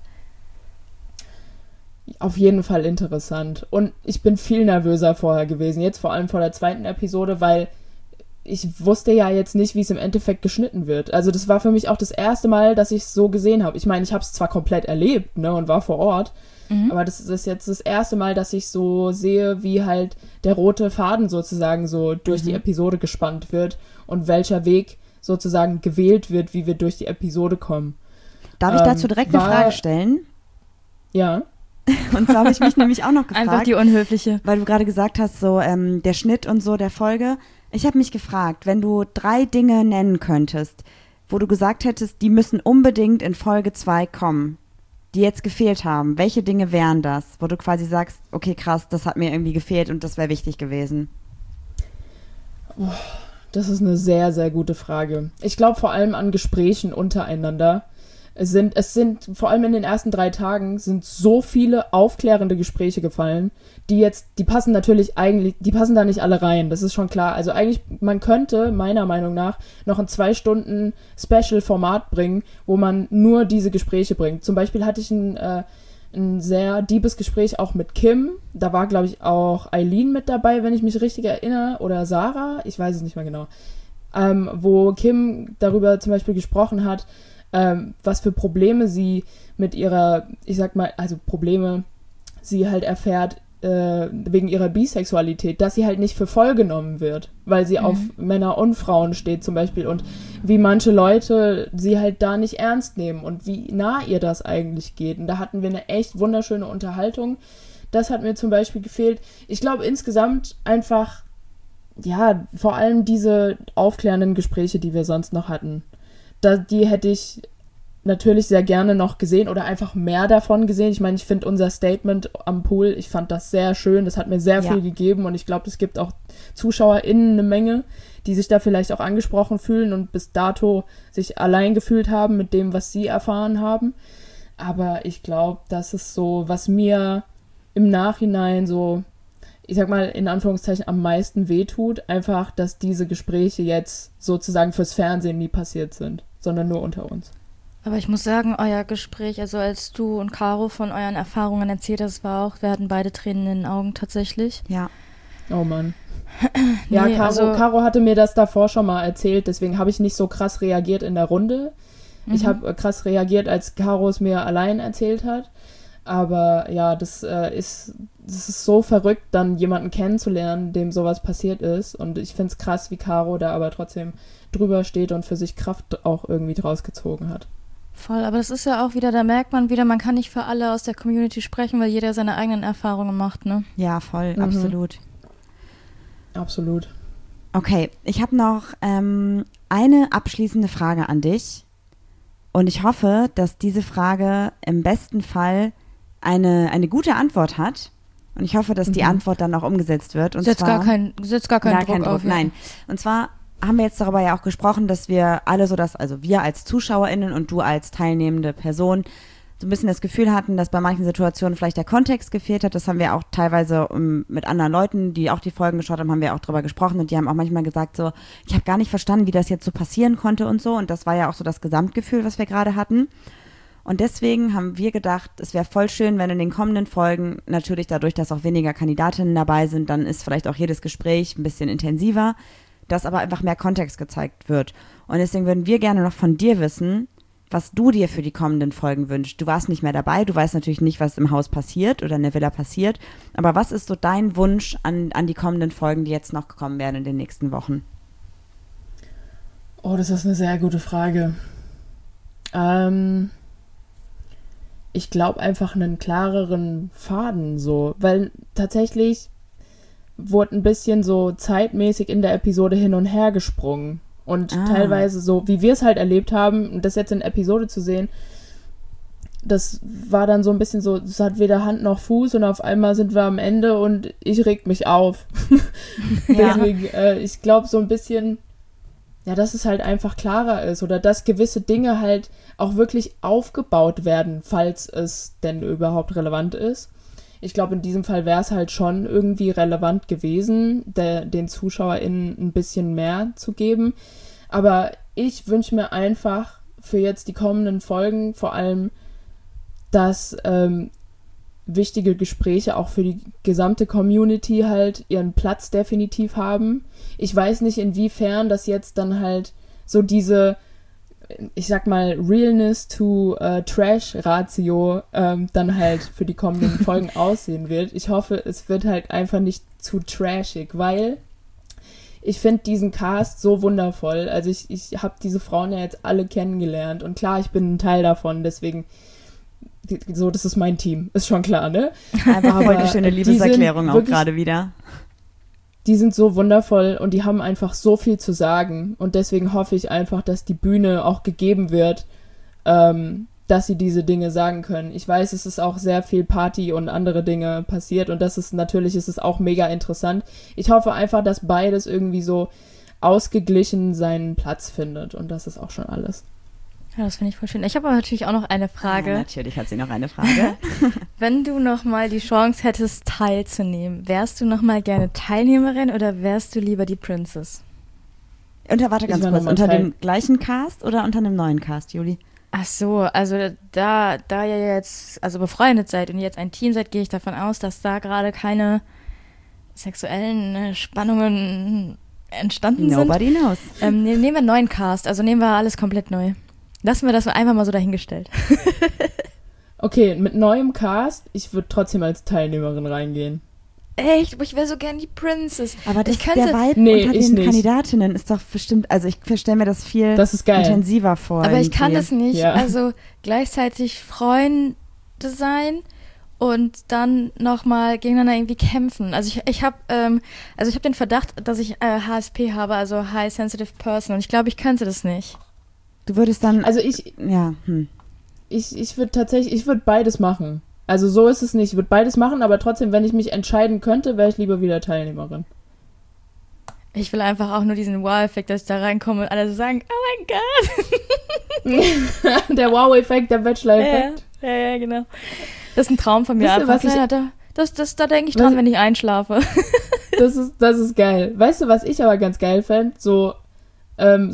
Auf jeden Fall interessant. Und ich bin viel nervöser vorher gewesen. Jetzt vor allem vor der zweiten Episode, weil ich wusste ja jetzt nicht, wie es im Endeffekt geschnitten wird. Also das war für mich auch das erste Mal, dass ich es so gesehen habe. Ich meine, ich habe es zwar komplett erlebt, ne, und war vor Ort, aber das ist jetzt das erste Mal, dass ich so sehe, wie halt der rote Faden sozusagen so durch die Episode gespannt wird und welcher Weg sozusagen gewählt wird, wie wir durch die Episode kommen. Darf ich dazu direkt eine Frage stellen? Ja. Und so habe ich mich nämlich auch noch gefragt. Einfach die unhöfliche. Weil du gerade gesagt hast, so der Schnitt und so der Folge. Ich habe mich gefragt, wenn du 3 Dinge nennen könntest, wo du gesagt hättest, die müssen unbedingt in Folge 2 kommen, die jetzt gefehlt haben, welche Dinge wären das? Wo du quasi sagst, okay, krass, das hat mir irgendwie gefehlt und das wäre wichtig gewesen. Oh, das ist eine sehr, sehr gute Frage. Ich glaube vor allem an Gesprächen untereinander. Es sind vor allem in den ersten 3 Tagen sind so viele aufklärende Gespräche gefallen, die passen da nicht alle rein, das ist schon klar. Also eigentlich, man könnte meiner Meinung nach noch ein 2 Stunden Special-Format bringen, wo man nur diese Gespräche bringt. Zum Beispiel hatte ich ein sehr deepes Gespräch auch mit Kim. Da war, glaube ich, auch Eileen mit dabei, wenn ich mich richtig erinnere, oder Sarah, ich weiß es nicht mehr genau. Wo Kim darüber zum Beispiel gesprochen hat, was für Probleme sie mit ihrer, ich sag mal, also Probleme sie halt erfährt wegen ihrer Bisexualität, dass sie halt nicht für voll genommen wird, weil sie auf Männer und Frauen steht zum Beispiel und wie manche Leute sie halt da nicht ernst nehmen und wie nah ihr das eigentlich geht. Und da hatten wir eine echt wunderschöne Unterhaltung. Das hat mir zum Beispiel gefehlt. Ich glaube insgesamt einfach, ja, vor allem diese aufklärenden Gespräche, die wir sonst noch hatten, die hätte ich natürlich sehr gerne noch gesehen oder einfach mehr davon gesehen. Ich meine, ich finde unser Statement am Pool, ich fand das sehr schön, das hat mir sehr viel gegeben und ich glaube, es gibt auch ZuschauerInnen eine Menge, die sich da vielleicht auch angesprochen fühlen und bis dato sich allein gefühlt haben mit dem, was sie erfahren haben. Aber ich glaube, das ist so, was mir im Nachhinein so, ich sag mal, in Anführungszeichen am meisten wehtut, einfach, dass diese Gespräche jetzt sozusagen fürs Fernsehen nie passiert sind, sondern nur unter uns. Aber ich muss sagen, euer Gespräch, also als du und Caro von euren Erfahrungen erzählt hast, wir hatten beide Tränen in den Augen tatsächlich. Ja. Oh Mann. Ja, nee, Caro hatte mir das davor schon mal erzählt, deswegen habe ich nicht so krass reagiert in der Runde. Ich habe krass reagiert, als Caro es mir allein erzählt hat. Aber ja, das ist so verrückt, dann jemanden kennenzulernen, dem sowas passiert ist. Und ich finde es krass, wie Caro da aber trotzdem drüber steht und für sich Kraft auch irgendwie draus gezogen hat. Voll, aber das ist ja auch wieder, da merkt man wieder, man kann nicht für alle aus der Community sprechen, weil jeder seine eigenen Erfahrungen macht, ne? Ja, voll, absolut. Absolut. Okay, ich habe noch eine abschließende Frage an dich. Und ich hoffe, dass diese Frage im besten Fall eine gute Antwort hat. Und ich hoffe, dass die Antwort dann auch umgesetzt wird. Und setzt gar keinen Druck auf. Nein. Und zwar haben wir jetzt darüber ja auch gesprochen, dass wir alle also wir als ZuschauerInnen und du als teilnehmende Person so ein bisschen das Gefühl hatten, dass bei manchen Situationen vielleicht der Kontext gefehlt hat. Das haben wir auch teilweise mit anderen Leuten, die auch die Folgen geschaut haben wir auch drüber gesprochen und die haben auch manchmal gesagt so, ich habe gar nicht verstanden, wie das jetzt so passieren konnte und so. Und das war ja auch so das Gesamtgefühl, was wir gerade hatten. Und deswegen haben wir gedacht, es wäre voll schön, wenn in den kommenden Folgen, natürlich dadurch, dass auch weniger Kandidatinnen dabei sind, dann ist vielleicht auch jedes Gespräch ein bisschen intensiver, dass aber einfach mehr Kontext gezeigt wird. Und deswegen würden wir gerne noch von dir wissen, was du dir für die kommenden Folgen wünschst. Du warst nicht mehr dabei, du weißt natürlich nicht, was im Haus passiert oder in der Villa passiert, aber was ist so dein Wunsch an die kommenden Folgen, die jetzt noch kommen werden in den nächsten Wochen? Oh, das ist eine sehr gute Frage. Ich glaube einfach einen klareren Faden so, weil tatsächlich wurde ein bisschen so zeitmäßig in der Episode hin und her gesprungen und teilweise so, wie wir es halt erlebt haben, und das jetzt in der Episode zu sehen, das war dann so ein bisschen so, es hat weder Hand noch Fuß und auf einmal sind wir am Ende und ich reg mich auf. Deswegen, ich glaube so ein bisschen, ja, dass es halt einfach klarer ist oder dass gewisse Dinge halt auch wirklich aufgebaut werden, falls es denn überhaupt relevant ist. Ich glaube, in diesem Fall wäre es halt schon irgendwie relevant gewesen, den ZuschauerInnen ein bisschen mehr zu geben. Aber ich wünsche mir einfach für jetzt die kommenden Folgen vor allem, dass wichtige Gespräche auch für die gesamte Community halt ihren Platz definitiv haben. Ich weiß nicht, inwiefern das jetzt dann halt so diese, ich sag mal, Realness to Trash-Ratio dann halt für die kommenden Folgen aussehen wird. Ich hoffe, es wird halt einfach nicht zu trashig, weil ich finde diesen Cast so wundervoll. Also ich habe diese Frauen ja jetzt alle kennengelernt und klar, ich bin ein Teil davon, deswegen so, das ist mein Team, ist schon klar, ne? Einfach voll eine schöne Liebeserklärung auch gerade wieder. Die sind so wundervoll und die haben einfach so viel zu sagen und deswegen hoffe ich einfach, dass die Bühne auch gegeben wird, dass sie diese Dinge sagen können. Ich weiß, es ist auch sehr viel Party und andere Dinge passiert und natürlich ist es auch mega interessant. Ich hoffe einfach, dass beides irgendwie so ausgeglichen seinen Platz findet und das ist auch schon alles. Ja, das finde ich voll schön. Ich habe aber natürlich auch noch eine Frage. Ja, natürlich hat sie noch eine Frage. Wenn du noch mal die Chance hättest, teilzunehmen, wärst du noch mal gerne Teilnehmerin oder wärst du lieber die Princess? Warte ganz kurz, unter dem gleichen Cast oder unter einem neuen Cast, Juli? Ach so, also da ihr jetzt befreundet seid und ihr jetzt ein Team seid, gehe ich davon aus, dass da gerade keine sexuellen Spannungen entstanden sind. Nobody knows. Nehmen wir einen neuen Cast, also nehmen wir alles komplett neu. Lassen wir das einfach mal so dahingestellt. Okay, mit neuem Cast, ich würde trotzdem als Teilnehmerin reingehen. Echt? Ich wäre so gern die Princess. Aber ich der könnte, Vibe Nee, unter ich den nicht. Kandidatinnen ist doch bestimmt, also ich stelle mir das viel Das ist geil. intensiver vor. aber ich kann irgendwie. das nicht. Ja. Also gleichzeitig Freunde sein und dann nochmal gegeneinander irgendwie kämpfen. Also ich habe den Verdacht, dass ich HSP habe, also High Sensitive Person. Und ich glaube, ich könnte das nicht. Du würdest dann, Also ich würde beides machen. Also so ist es nicht. Ich würde beides machen, aber trotzdem, wenn ich mich entscheiden könnte, wäre ich lieber wieder Teilnehmerin. Ich will einfach auch nur diesen Wow-Effekt, dass ich da reinkomme und alle so sagen, oh mein Gott. Der Wow-Effekt, der Bachelor-Effekt. Ja, genau. Das ist ein Traum von mir. Wisst ihr, Einfach. was ich- Da denke ich dran, wenn ich einschlafe. Das ist geil. Weißt du, was ich aber ganz geil fände? Ein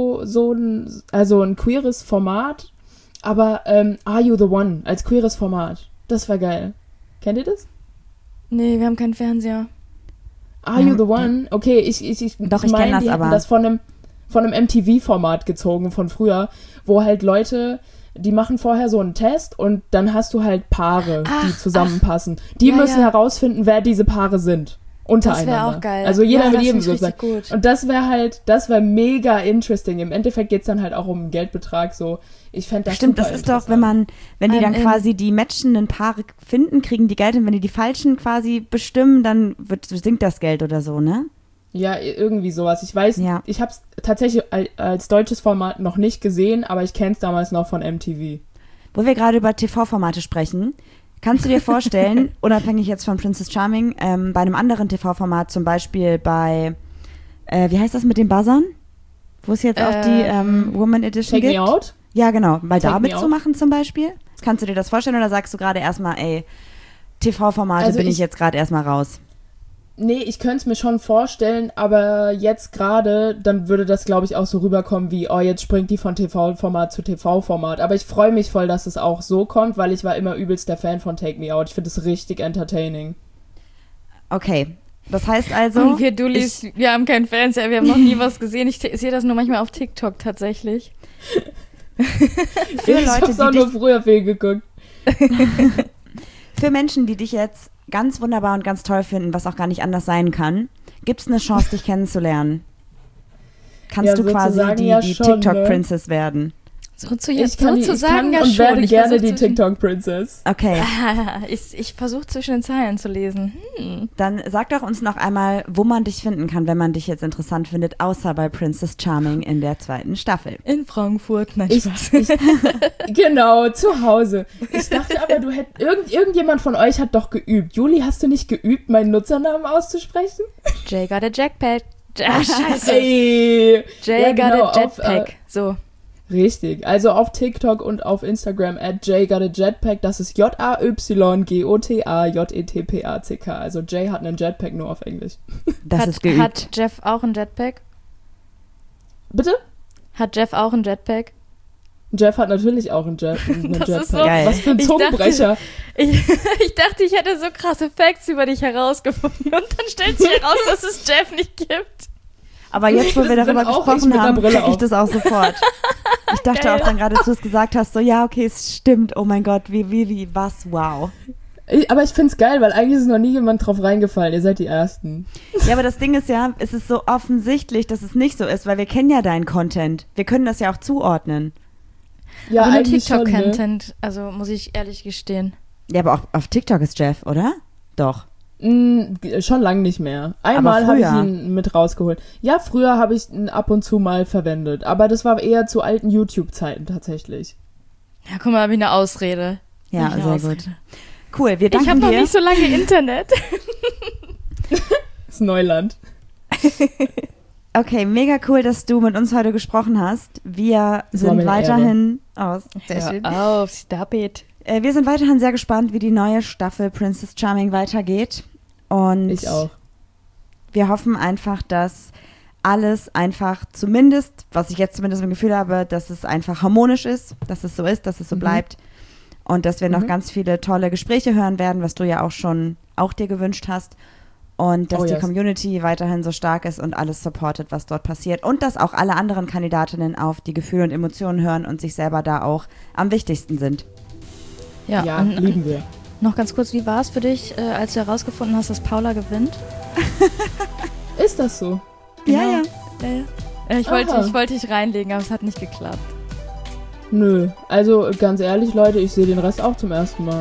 queeres Format, aber Are You the One als queeres Format. Das wäre geil. Kennt ihr das? Nee, wir haben keinen Fernseher. Are You the One? Okay, ich Doch, ich meine, kenn das die hätten aber. das von einem MTV-Format gezogen von früher, wo halt Leute, die machen vorher so einen Test und dann hast du halt Paare, die zusammenpassen. Die Ja, müssen ja. herausfinden, wer diese Paare sind. Untereinander. Das wäre auch geil. Also jeder Ja, mit das jedem find ich sozusagen. richtig gut. Und das wäre mega interesting. Im Endeffekt geht's dann halt auch um einen Geldbetrag. So, ich fände das stimmt, super das ist doch, interessant. wenn die dann in- quasi die matchenden Paare finden, kriegen die Geld und wenn die die falschen quasi bestimmen, dann sinkt das Geld oder so, ne? Ja, irgendwie sowas. Ich weiß, Ja. ich habe es tatsächlich als deutsches Format noch nicht gesehen, aber ich kenne es damals noch von MTV. Wo wir gerade über TV-Formate sprechen, kannst du dir vorstellen, unabhängig jetzt von Princess Charming, bei einem anderen TV-Format, zum Beispiel bei, wie heißt das mit den Buzzern? Wo es jetzt auch die Woman Edition Take gibt? Me Out? Ja, genau. Weil da Take Me mitzumachen zum Beispiel. Kannst du dir das vorstellen oder sagst du gerade erstmal, ey, TV-Formate Also bin ich ich- jetzt gerade erstmal raus? Nee, ich könnte es mir schon vorstellen, aber jetzt gerade, dann würde das, glaube ich, auch so rüberkommen wie, oh, jetzt springt die von TV-Format zu TV-Format. Aber ich freue mich voll, dass es auch so kommt, weil ich war immer übelst der Fan von Take Me Out. Ich finde es richtig entertaining. Okay. Das heißt also, Und wir Dullis, wir haben keinen Fernseher, wir haben noch nie was gesehen. Ich sehe das nur manchmal auf TikTok tatsächlich. für Ich Leute, hab's auch die nur dich, früher viel geguckt. für Menschen, die dich jetzt ganz wunderbar und ganz toll finden, was auch gar nicht anders sein kann, gibt es eine Chance, dich kennenzulernen? Kannst Ja, du quasi sozusagen die ja schon, ne? TikTok-Princess werden? Ich kann ja und schon. werde Ich gerne versuch die zwischen- TikTok-Princess. Okay, Ich versuche zwischen den Zeilen zu lesen. dann sag doch uns noch einmal, wo man dich finden kann, wenn man dich jetzt interessant findet, außer bei Princess Charming in der 2. Staffel. In Frankfurt, nein, Ich- Spaß. Genau, zu Hause. Ich dachte aber, du hättest irgendjemand von euch hat doch geübt. Juli, hast du nicht geübt, meinen Nutzernamen auszusprechen? Jay got a Jackpack. Ah, scheiße. Ey! Jay Ja, got genau, a Jetpack. So. Richtig. Also auf TikTok und auf Instagram @JayGotAJetpack. Das ist JayGotAJetpack. Also Jay hat einen Jetpack nur auf Englisch. Das ist geübt. Hat Jeff auch ein Jetpack? Bitte? Hat Jeff auch ein Jetpack? Jeff hat natürlich auch einen Das Jetpack. ist so- Geil. Was für ein Ich Zungenbrecher. Ich dachte, ich hätte so krasse Facts über dich herausgefunden und dann stellt sich heraus, dass es Jeff nicht gibt. Aber jetzt, wo wir Das darüber bin auch ich gesprochen mit einer haben, Brille check ich auf. das auch sofort. Ich dachte Geil. auch dann gerade, als du es gesagt hast, so, ja, okay, es stimmt. Oh mein Gott, wie, was, wow. Aber ich find's geil, weil eigentlich ist noch nie jemand drauf reingefallen. Ihr seid die Ersten. Ja, aber das Ding ist ja, es ist so offensichtlich, dass es nicht so ist, weil wir kennen ja deinen Content. Wir können das ja auch zuordnen. Ja, Aber nur eigentlich schon, ne? TikTok-Content, also muss ich ehrlich gestehen. Ja, aber auch auf TikTok ist Jeff, oder? Doch. Schon lang nicht mehr. Einmal habe ich früher? ihn mit rausgeholt. Ja, früher habe ich ihn ab und zu mal verwendet. Aber das war eher zu alten YouTube-Zeiten tatsächlich. Ja, guck mal, habe ich eine Ausrede. Ja, Hab ich eine sehr Ausrede. gut. Cool, wir Ich habe danken noch dir. nicht so lange Internet. Das ist Neuland. Okay, mega cool, dass du mit uns heute gesprochen hast. Wir Das war sind mir eine weiterhin sehr schön. Hör auf, stop it. Wir sind weiterhin sehr gespannt, wie die neue Staffel Princess Charming weitergeht. Und Ich auch. wir hoffen einfach, dass alles einfach zumindest, was ich jetzt zumindest im Gefühl habe, dass es einfach harmonisch ist, dass es so ist, dass es so bleibt. Und dass wir noch ganz viele tolle Gespräche hören werden, was du ja auch schon auch dir gewünscht hast. Und dass Oh, die yes. Community weiterhin so stark ist und alles supportet, was dort passiert. Und dass auch alle anderen Kandidatinnen auf die Gefühle und Emotionen hören und sich selber da auch am wichtigsten sind. Ja, und lieben wir. Noch ganz kurz, wie war es für dich, als du herausgefunden hast, dass Paula gewinnt? Ist das so? Ja. Ich wollte dich reinlegen, aber es hat nicht geklappt. Nö, also ganz ehrlich, Leute, ich sehe den Rest auch zum ersten Mal.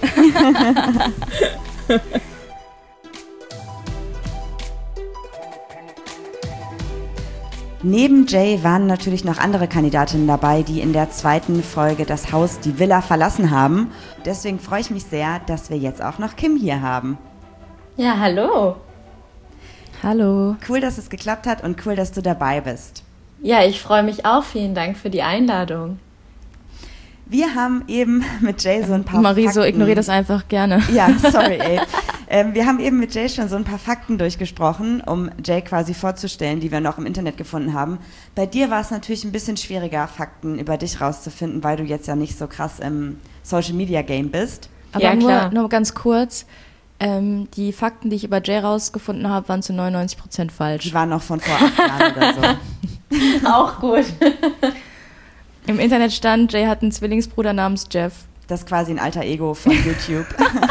Neben Jay waren natürlich noch andere Kandidatinnen dabei, die in der zweiten Folge das Haus, die Villa verlassen haben. Deswegen freue ich mich sehr, dass wir jetzt auch noch Kim hier haben. Ja, hallo. Hallo. Cool, dass es geklappt hat und cool, dass du dabei bist. Ja, ich freue mich auch. Vielen Dank für die Einladung. Wir haben eben mit Jay so ein paar Marie, Fakten... so ignoriere das einfach gerne. Ja, sorry, ey. Wir haben eben mit Jay schon so ein paar Fakten durchgesprochen, um Jay quasi vorzustellen, die wir noch im Internet gefunden haben. Bei dir war es natürlich ein bisschen schwieriger, Fakten über dich rauszufinden, weil du jetzt ja nicht so krass im Social-Media-Game bist. Aber ja, nur ganz kurz, die Fakten, die ich über Jay rausgefunden habe, waren zu 99% falsch. Die waren noch von vor 8 Jahren oder so. Auch gut. Im Internet stand, Jay hat einen Zwillingsbruder namens Jeff. Das ist quasi ein alter Ego von YouTube.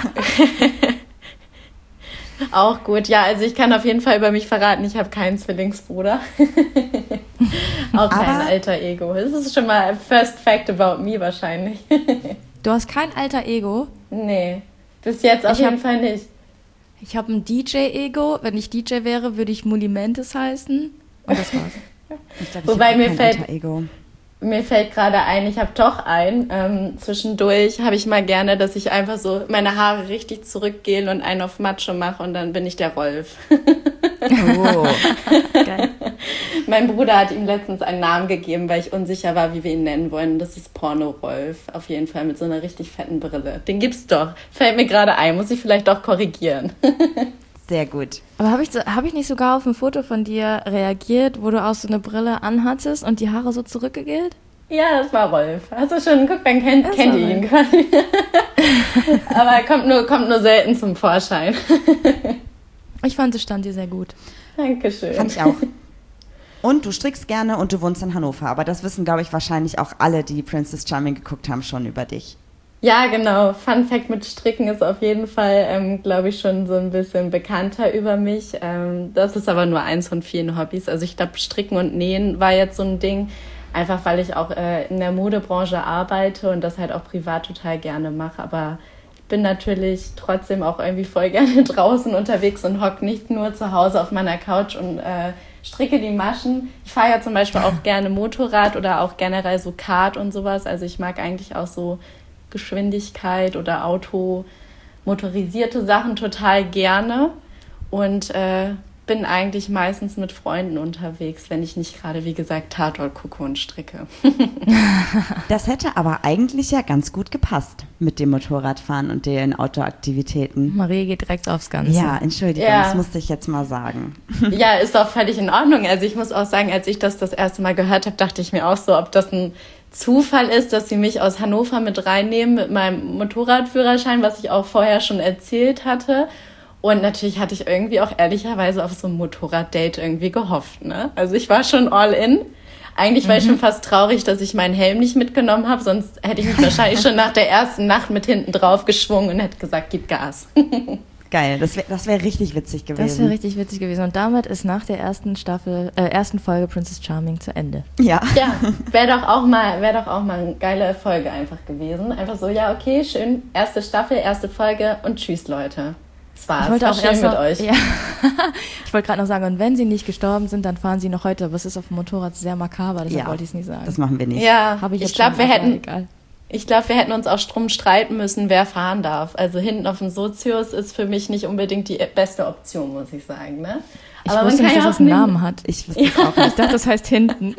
Auch gut. Ja, also ich kann auf jeden Fall über mich verraten, ich habe keinen Zwillingsbruder. Auch kein alter Ego. Das ist schon mal first fact about me wahrscheinlich. Du hast kein alter Ego? Nee, bis jetzt auf jeden Fall nicht. Ich habe ein DJ-Ego. Wenn ich DJ wäre, würde ich Mulimentes heißen. Und das war's. Ich glaub, Wobei ich kein alter Ego. Mir fällt gerade ein, ich habe doch einen. Zwischendurch habe ich mal gerne, dass ich einfach so meine Haare richtig zurückgehen und einen auf Macho mache und dann bin ich der Rolf. Oh. Geil. Mein Bruder hat ihm letztens einen Namen gegeben, weil ich unsicher war, wie wir ihn nennen wollen. Das ist Porno-Rolf. Auf jeden Fall mit so einer richtig fetten Brille. Den gibt's doch. Fällt mir gerade ein. Muss ich vielleicht doch korrigieren. Sehr gut. Aber hab ich nicht sogar auf ein Foto von dir reagiert, wo du auch so eine Brille anhattest und die Haare so zurückgegelt? Ja, das war Rolf. Hast du schon geguckt? Dann kennt ihr ihn. Aber er kommt nur selten zum Vorschein. Ich fand, es stand dir sehr gut. Dankeschön. Fand ich auch. Und du strickst gerne und du wohnst in Hannover. Aber das wissen, glaube ich, wahrscheinlich auch alle, die Princess Charming geguckt haben, schon über dich. Ja, genau. Fun Fact mit Stricken ist auf jeden Fall, glaube ich, schon so ein bisschen bekannter über mich. Das ist aber nur eins von vielen Hobbys. Also ich glaube, Stricken und Nähen war jetzt so ein Ding, einfach weil ich auch in der Modebranche arbeite und das halt auch privat total gerne mache. Aber ich bin natürlich trotzdem auch irgendwie voll gerne draußen unterwegs und hocke nicht nur zu Hause auf meiner Couch und stricke die Maschen. Ich fahre ja zum Beispiel auch gerne Motorrad oder auch generell so Kart und sowas. Also ich mag eigentlich auch so Geschwindigkeit oder motorisierte Sachen total gerne und bin eigentlich meistens mit Freunden unterwegs, wenn ich nicht gerade, wie gesagt, Tatort gucke und stricke. Das hätte aber eigentlich ja ganz gut gepasst mit dem Motorradfahren und den Outdoor-Aktivitäten. Marie geht direkt aufs Ganze. Ja, Entschuldigung, das musste ich jetzt mal sagen. Ja, ist auch völlig in Ordnung. Also ich muss auch sagen, als ich das erste Mal gehört habe, dachte ich mir auch so, ob das ein Zufall ist, dass sie mich aus Hannover mit reinnehmen mit meinem Motorradführerschein, was ich auch vorher schon erzählt hatte. Und natürlich hatte ich irgendwie auch ehrlicherweise auf so ein Motorraddate irgendwie gehofft, ne? Also ich war schon all in. Eigentlich war ich schon fast traurig, dass ich meinen Helm nicht mitgenommen habe, sonst hätte ich mich wahrscheinlich schon nach der ersten Nacht mit hinten drauf geschwungen und hätte gesagt, gib Gas. Geil, das wär richtig witzig gewesen. Das wäre richtig witzig gewesen. Und damit ist nach der ersten Folge Princess Charming zu Ende. Ja. Ja, wäre doch auch mal eine geile Folge einfach gewesen. Einfach so, ja, okay, schön, erste Staffel, erste Folge und tschüss, Leute. Das war's. Ich wollte auch schön mit euch. Ja. Ich wollte gerade noch sagen, und wenn sie nicht gestorben sind, dann fahren sie noch heute. Aber es ist auf dem Motorrad sehr makaber, deshalb wollte ich es nicht sagen. Das machen wir nicht. Ja, ich glaube, wir hätten uns auch drum streiten müssen, wer fahren darf. Also hinten auf dem Sozius ist für mich nicht unbedingt die beste Option, muss ich sagen. Ne? Aber ich wusste nicht, dass das einen Namen hat. Ich wusste es auch nicht. Ich dachte, das heißt hinten.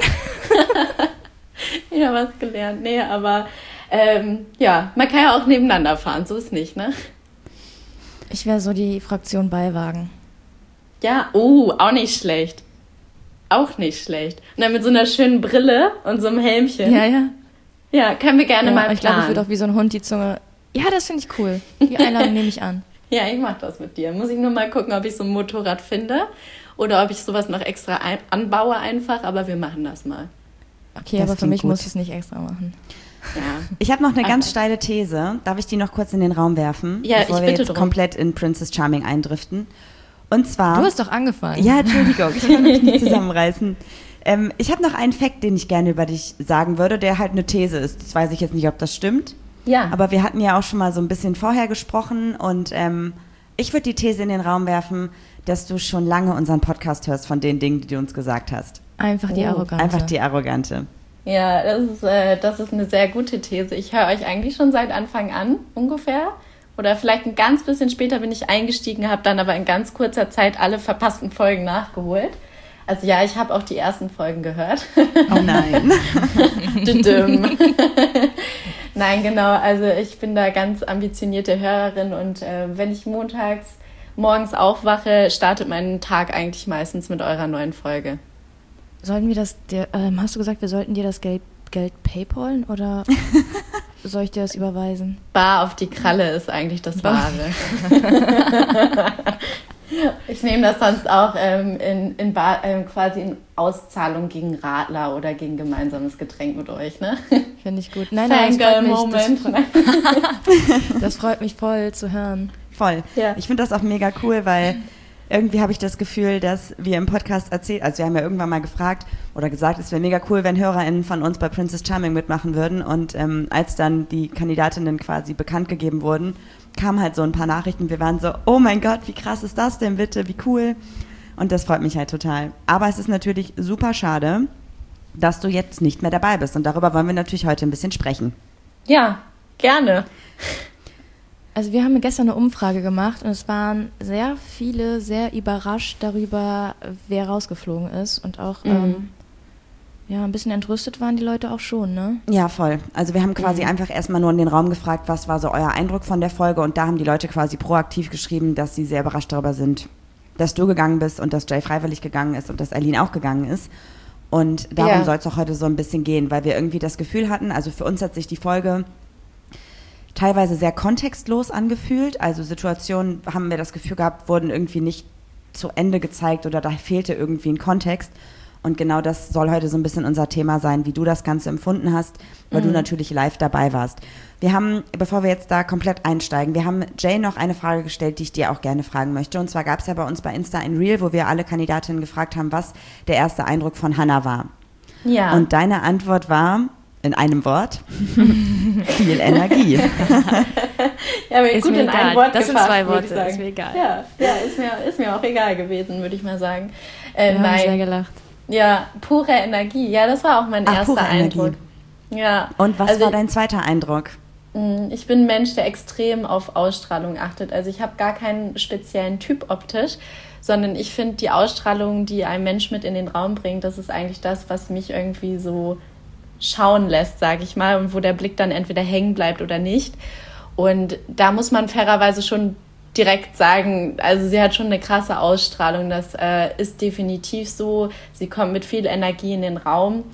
Ja, was gelernt. Nee, aber man kann ja auch nebeneinander fahren, so ist nicht, ne? Ich wäre so die Fraktion Beiwagen. Ja, auch nicht schlecht. Auch nicht schlecht. Und dann mit so einer schönen Brille und so einem Helmchen. Ja, ja. Ja, können wir gerne mal planen. Ich glaube, ich würde auch wie so ein Hund die Zunge... Ja, das finde ich cool. Die Einladung nehme ich an. Ja, ich mache das mit dir. Muss ich nur mal gucken, ob ich so ein Motorrad finde oder ob ich sowas noch extra anbaue einfach. Aber wir machen das mal. Okay, das aber für mich muss ich es nicht extra machen. Ja. Ich habe noch eine ganz steile These. Darf ich die noch kurz in den Raum werfen? Ja, bevor ich wir bitte jetzt drum. komplett in Princess Charming eindriften. Und zwar... Du hast doch angefangen. Ja, Entschuldigung, ich kann mich nicht zusammenreißen. Ich habe noch einen Fact, den ich gerne über dich sagen würde, der halt eine These ist. Das weiß ich jetzt nicht, ob das stimmt. Ja. Aber wir hatten ja auch schon mal so ein bisschen vorher gesprochen und ich würde die These in den Raum werfen, dass du schon lange unseren Podcast hörst von den Dingen, die du uns gesagt hast. Einfach die Arrogante. Einfach die Arrogante. Ja, das ist eine sehr gute These. Ich höre euch eigentlich schon seit Anfang an ungefähr. Oder vielleicht ein ganz bisschen später bin ich eingestiegen, habe dann aber in ganz kurzer Zeit alle verpassten Folgen nachgeholt. Also ja, ich habe auch die ersten Folgen gehört. Oh nein. Nein, genau. Also ich bin da ganz ambitionierte Hörerin und wenn ich morgens aufwache, startet mein Tag eigentlich meistens mit eurer neuen Folge. Sollten wir das hast du gesagt, wir sollten dir das Geld PayPalen oder soll ich dir das überweisen? Bar auf die Kralle ist eigentlich das Wahre. Ich nehme das sonst auch quasi in Auszahlung gegen Radler oder gegen gemeinsames Getränk mit euch, ne? Finde ich gut. Nein, das freut mich voll zu hören. Voll. Ja. Ich finde das auch mega cool, weil irgendwie habe ich das Gefühl, dass wir im Podcast erzählt, also wir haben ja irgendwann mal gefragt oder gesagt, es wäre mega cool, wenn HörerInnen von uns bei Princess Charming mitmachen würden und als dann die Kandidatinnen quasi bekannt gegeben wurden, kamen halt so ein paar Nachrichten, wir waren so, oh mein Gott, wie krass ist das denn bitte, wie cool und das freut mich halt total. Aber es ist natürlich super schade, dass du jetzt nicht mehr dabei bist und darüber wollen wir natürlich heute ein bisschen sprechen. Ja, gerne. Also wir haben gestern eine Umfrage gemacht und es waren sehr viele sehr überrascht darüber, wer rausgeflogen ist und auch ein bisschen entrüstet waren die Leute auch schon, ne? Ja, voll. Also wir haben quasi einfach erstmal nur in den Raum gefragt, was war so euer Eindruck von der Folge und da haben die Leute quasi proaktiv geschrieben, dass sie sehr überrascht darüber sind, dass du gegangen bist und dass Jay freiwillig gegangen ist und dass Aline auch gegangen ist. Und darum soll es auch heute so ein bisschen gehen, weil wir irgendwie das Gefühl hatten, also für uns hat sich die Folge teilweise sehr kontextlos angefühlt. Also Situationen, haben wir das Gefühl gehabt, wurden irgendwie nicht zu Ende gezeigt oder da fehlte irgendwie ein Kontext. Und genau das soll heute so ein bisschen unser Thema sein, wie du das Ganze empfunden hast, weil du natürlich live dabei warst. Wir haben, bevor wir jetzt da komplett einsteigen, wir haben Jay noch eine Frage gestellt, die ich dir auch gerne fragen möchte. Und zwar gab es ja bei uns bei Insta ein Reel, wo wir alle Kandidatinnen gefragt haben, was der erste Eindruck von Hannah war. Ja. Und deine Antwort war, in einem Wort, viel Energie. Ja, aber gut in ein Wort das gefasst, sind 2 Worte, ist mir egal. Ja, ist mir auch egal gewesen, würde ich mal sagen. Wir haben sehr gelacht. Ja, pure Energie. Ja, das war auch mein erster Eindruck. Ja. Und was war dein zweiter Eindruck? Ich bin ein Mensch, der extrem auf Ausstrahlung achtet. Also ich habe gar keinen speziellen Typ optisch, sondern ich finde die Ausstrahlung, die ein Mensch mit in den Raum bringt, das ist eigentlich das, was mich irgendwie so schauen lässt, sage ich mal, und wo der Blick dann entweder hängen bleibt oder nicht. Und da muss man fairerweise schon direkt sagen, also sie hat schon eine krasse Ausstrahlung, das ist definitiv so. Sie kommt mit viel Energie in den Raum.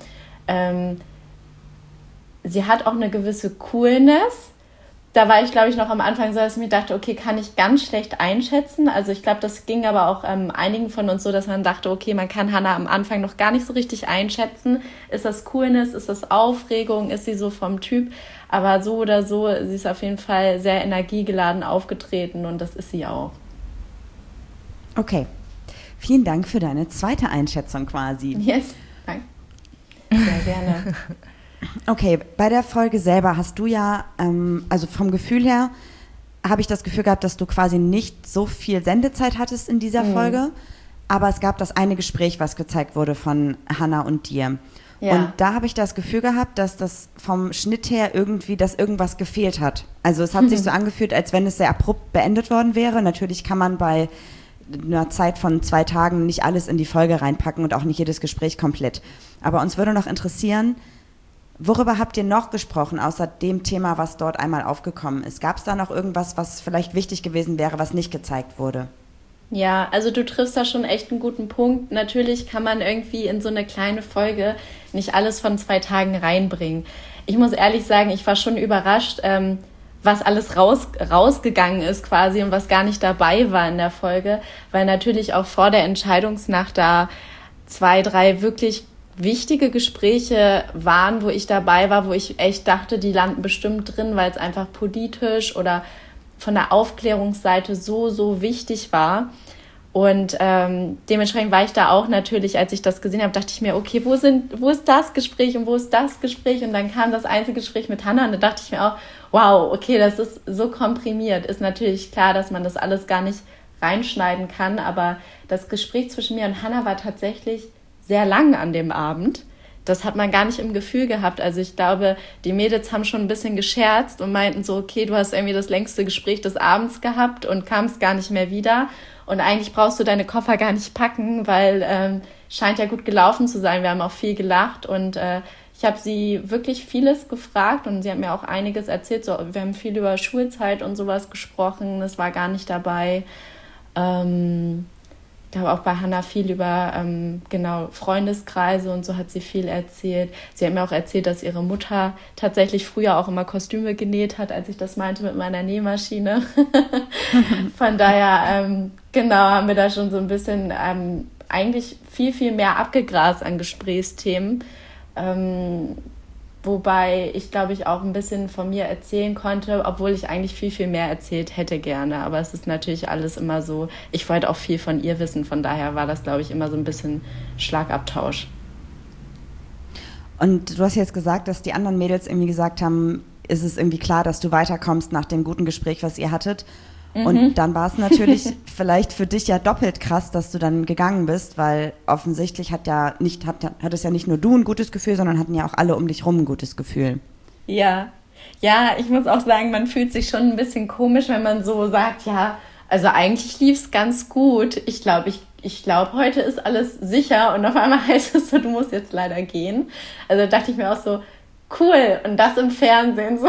Sie hat auch eine gewisse Coolness. Da war ich, glaube ich, noch am Anfang so, dass ich mir dachte, okay, kann ich ganz schlecht einschätzen. Also ich glaube, das ging aber auch einigen von uns so, dass man dachte, okay, man kann Hannah am Anfang noch gar nicht so richtig einschätzen. Ist das Coolness, ist das Aufregung, ist sie so vom Typ? Aber so oder so, sie ist auf jeden Fall sehr energiegeladen aufgetreten und das ist sie auch. Okay, vielen Dank für deine zweite Einschätzung quasi. Yes, danke. Sehr gerne. Okay, bei der Folge selber hast du ja, also vom Gefühl her, habe ich das Gefühl gehabt, dass du quasi nicht so viel Sendezeit hattest in dieser Folge, aber es gab das eine Gespräch, was gezeigt wurde von Hannah und dir. Ja. Und da habe ich das Gefühl gehabt, dass das vom Schnitt her irgendwie, dass irgendwas gefehlt hat. Also es hat sich so angefühlt, als wenn es sehr abrupt beendet worden wäre. Natürlich kann man bei einer Zeit von 2 Tagen nicht alles in die Folge reinpacken und auch nicht jedes Gespräch komplett. Aber uns würde noch interessieren, worüber habt ihr noch gesprochen, außer dem Thema, was dort einmal aufgekommen ist? Gab es da noch irgendwas, was vielleicht wichtig gewesen wäre, was nicht gezeigt wurde? Ja, also du triffst da schon echt einen guten Punkt. Natürlich kann man irgendwie in so eine kleine Folge nicht alles von 2 Tagen reinbringen. Ich muss ehrlich sagen, ich war schon überrascht, was alles rausgegangen ist quasi und was gar nicht dabei war in der Folge, weil natürlich auch vor der Entscheidungsnacht da 2, 3 wirklich wichtige Gespräche waren, wo ich dabei war, wo ich echt dachte, die landen bestimmt drin, weil es einfach politisch oder von der Aufklärungsseite so wichtig war. Und dementsprechend war ich da auch natürlich, als ich das gesehen habe, dachte ich mir, okay, wo ist das Gespräch und wo ist das Gespräch? Und dann kam das Einzelgespräch mit Hannah und da dachte ich mir auch, wow, okay, das ist so komprimiert. Ist natürlich klar, dass man das alles gar nicht reinschneiden kann, aber das Gespräch zwischen mir und Hannah war tatsächlich sehr lang an dem Abend. Das hat man gar nicht im Gefühl gehabt. Also ich glaube, die Mädels haben schon ein bisschen gescherzt und meinten so, okay, du hast irgendwie das längste Gespräch des Abends gehabt und kamst gar nicht mehr wieder. Und eigentlich brauchst du deine Koffer gar nicht packen, weil scheint ja gut gelaufen zu sein. Wir haben auch viel gelacht und ich habe sie wirklich vieles gefragt und sie hat mir auch einiges erzählt. So, wir haben viel über Schulzeit und sowas gesprochen. Das war gar nicht dabei. Ich habe auch bei Hannah viel über Freundeskreise und so hat sie viel erzählt. Sie hat mir auch erzählt, dass ihre Mutter tatsächlich früher auch immer Kostüme genäht hat, als ich das meinte mit meiner Nähmaschine. Von daher, haben wir da schon so ein bisschen eigentlich viel mehr abgegrast an Gesprächsthemen. Wobei ich, glaube ich, auch ein bisschen von mir erzählen konnte, obwohl ich eigentlich viel mehr erzählt hätte gerne. Aber es ist natürlich alles immer so, ich wollte auch viel von ihr wissen, von daher war das, glaube ich, immer so ein bisschen Schlagabtausch. Und du hast jetzt gesagt, dass die anderen Mädels irgendwie gesagt haben, ist es irgendwie klar, dass du weiterkommst nach dem guten Gespräch, was ihr hattet. Und dann war es natürlich vielleicht für dich ja doppelt krass, dass du dann gegangen bist, weil offensichtlich hattest ja nicht nur du ein gutes Gefühl, sondern hatten ja auch alle um dich rum ein gutes Gefühl. Ja, ich muss auch sagen, man fühlt sich schon ein bisschen komisch, wenn man so sagt, ja, also eigentlich lief es ganz gut. Ich glaube, heute ist alles sicher und auf einmal heißt es so, du musst jetzt leider gehen. Also dachte ich mir auch so, cool, und das im Fernsehen,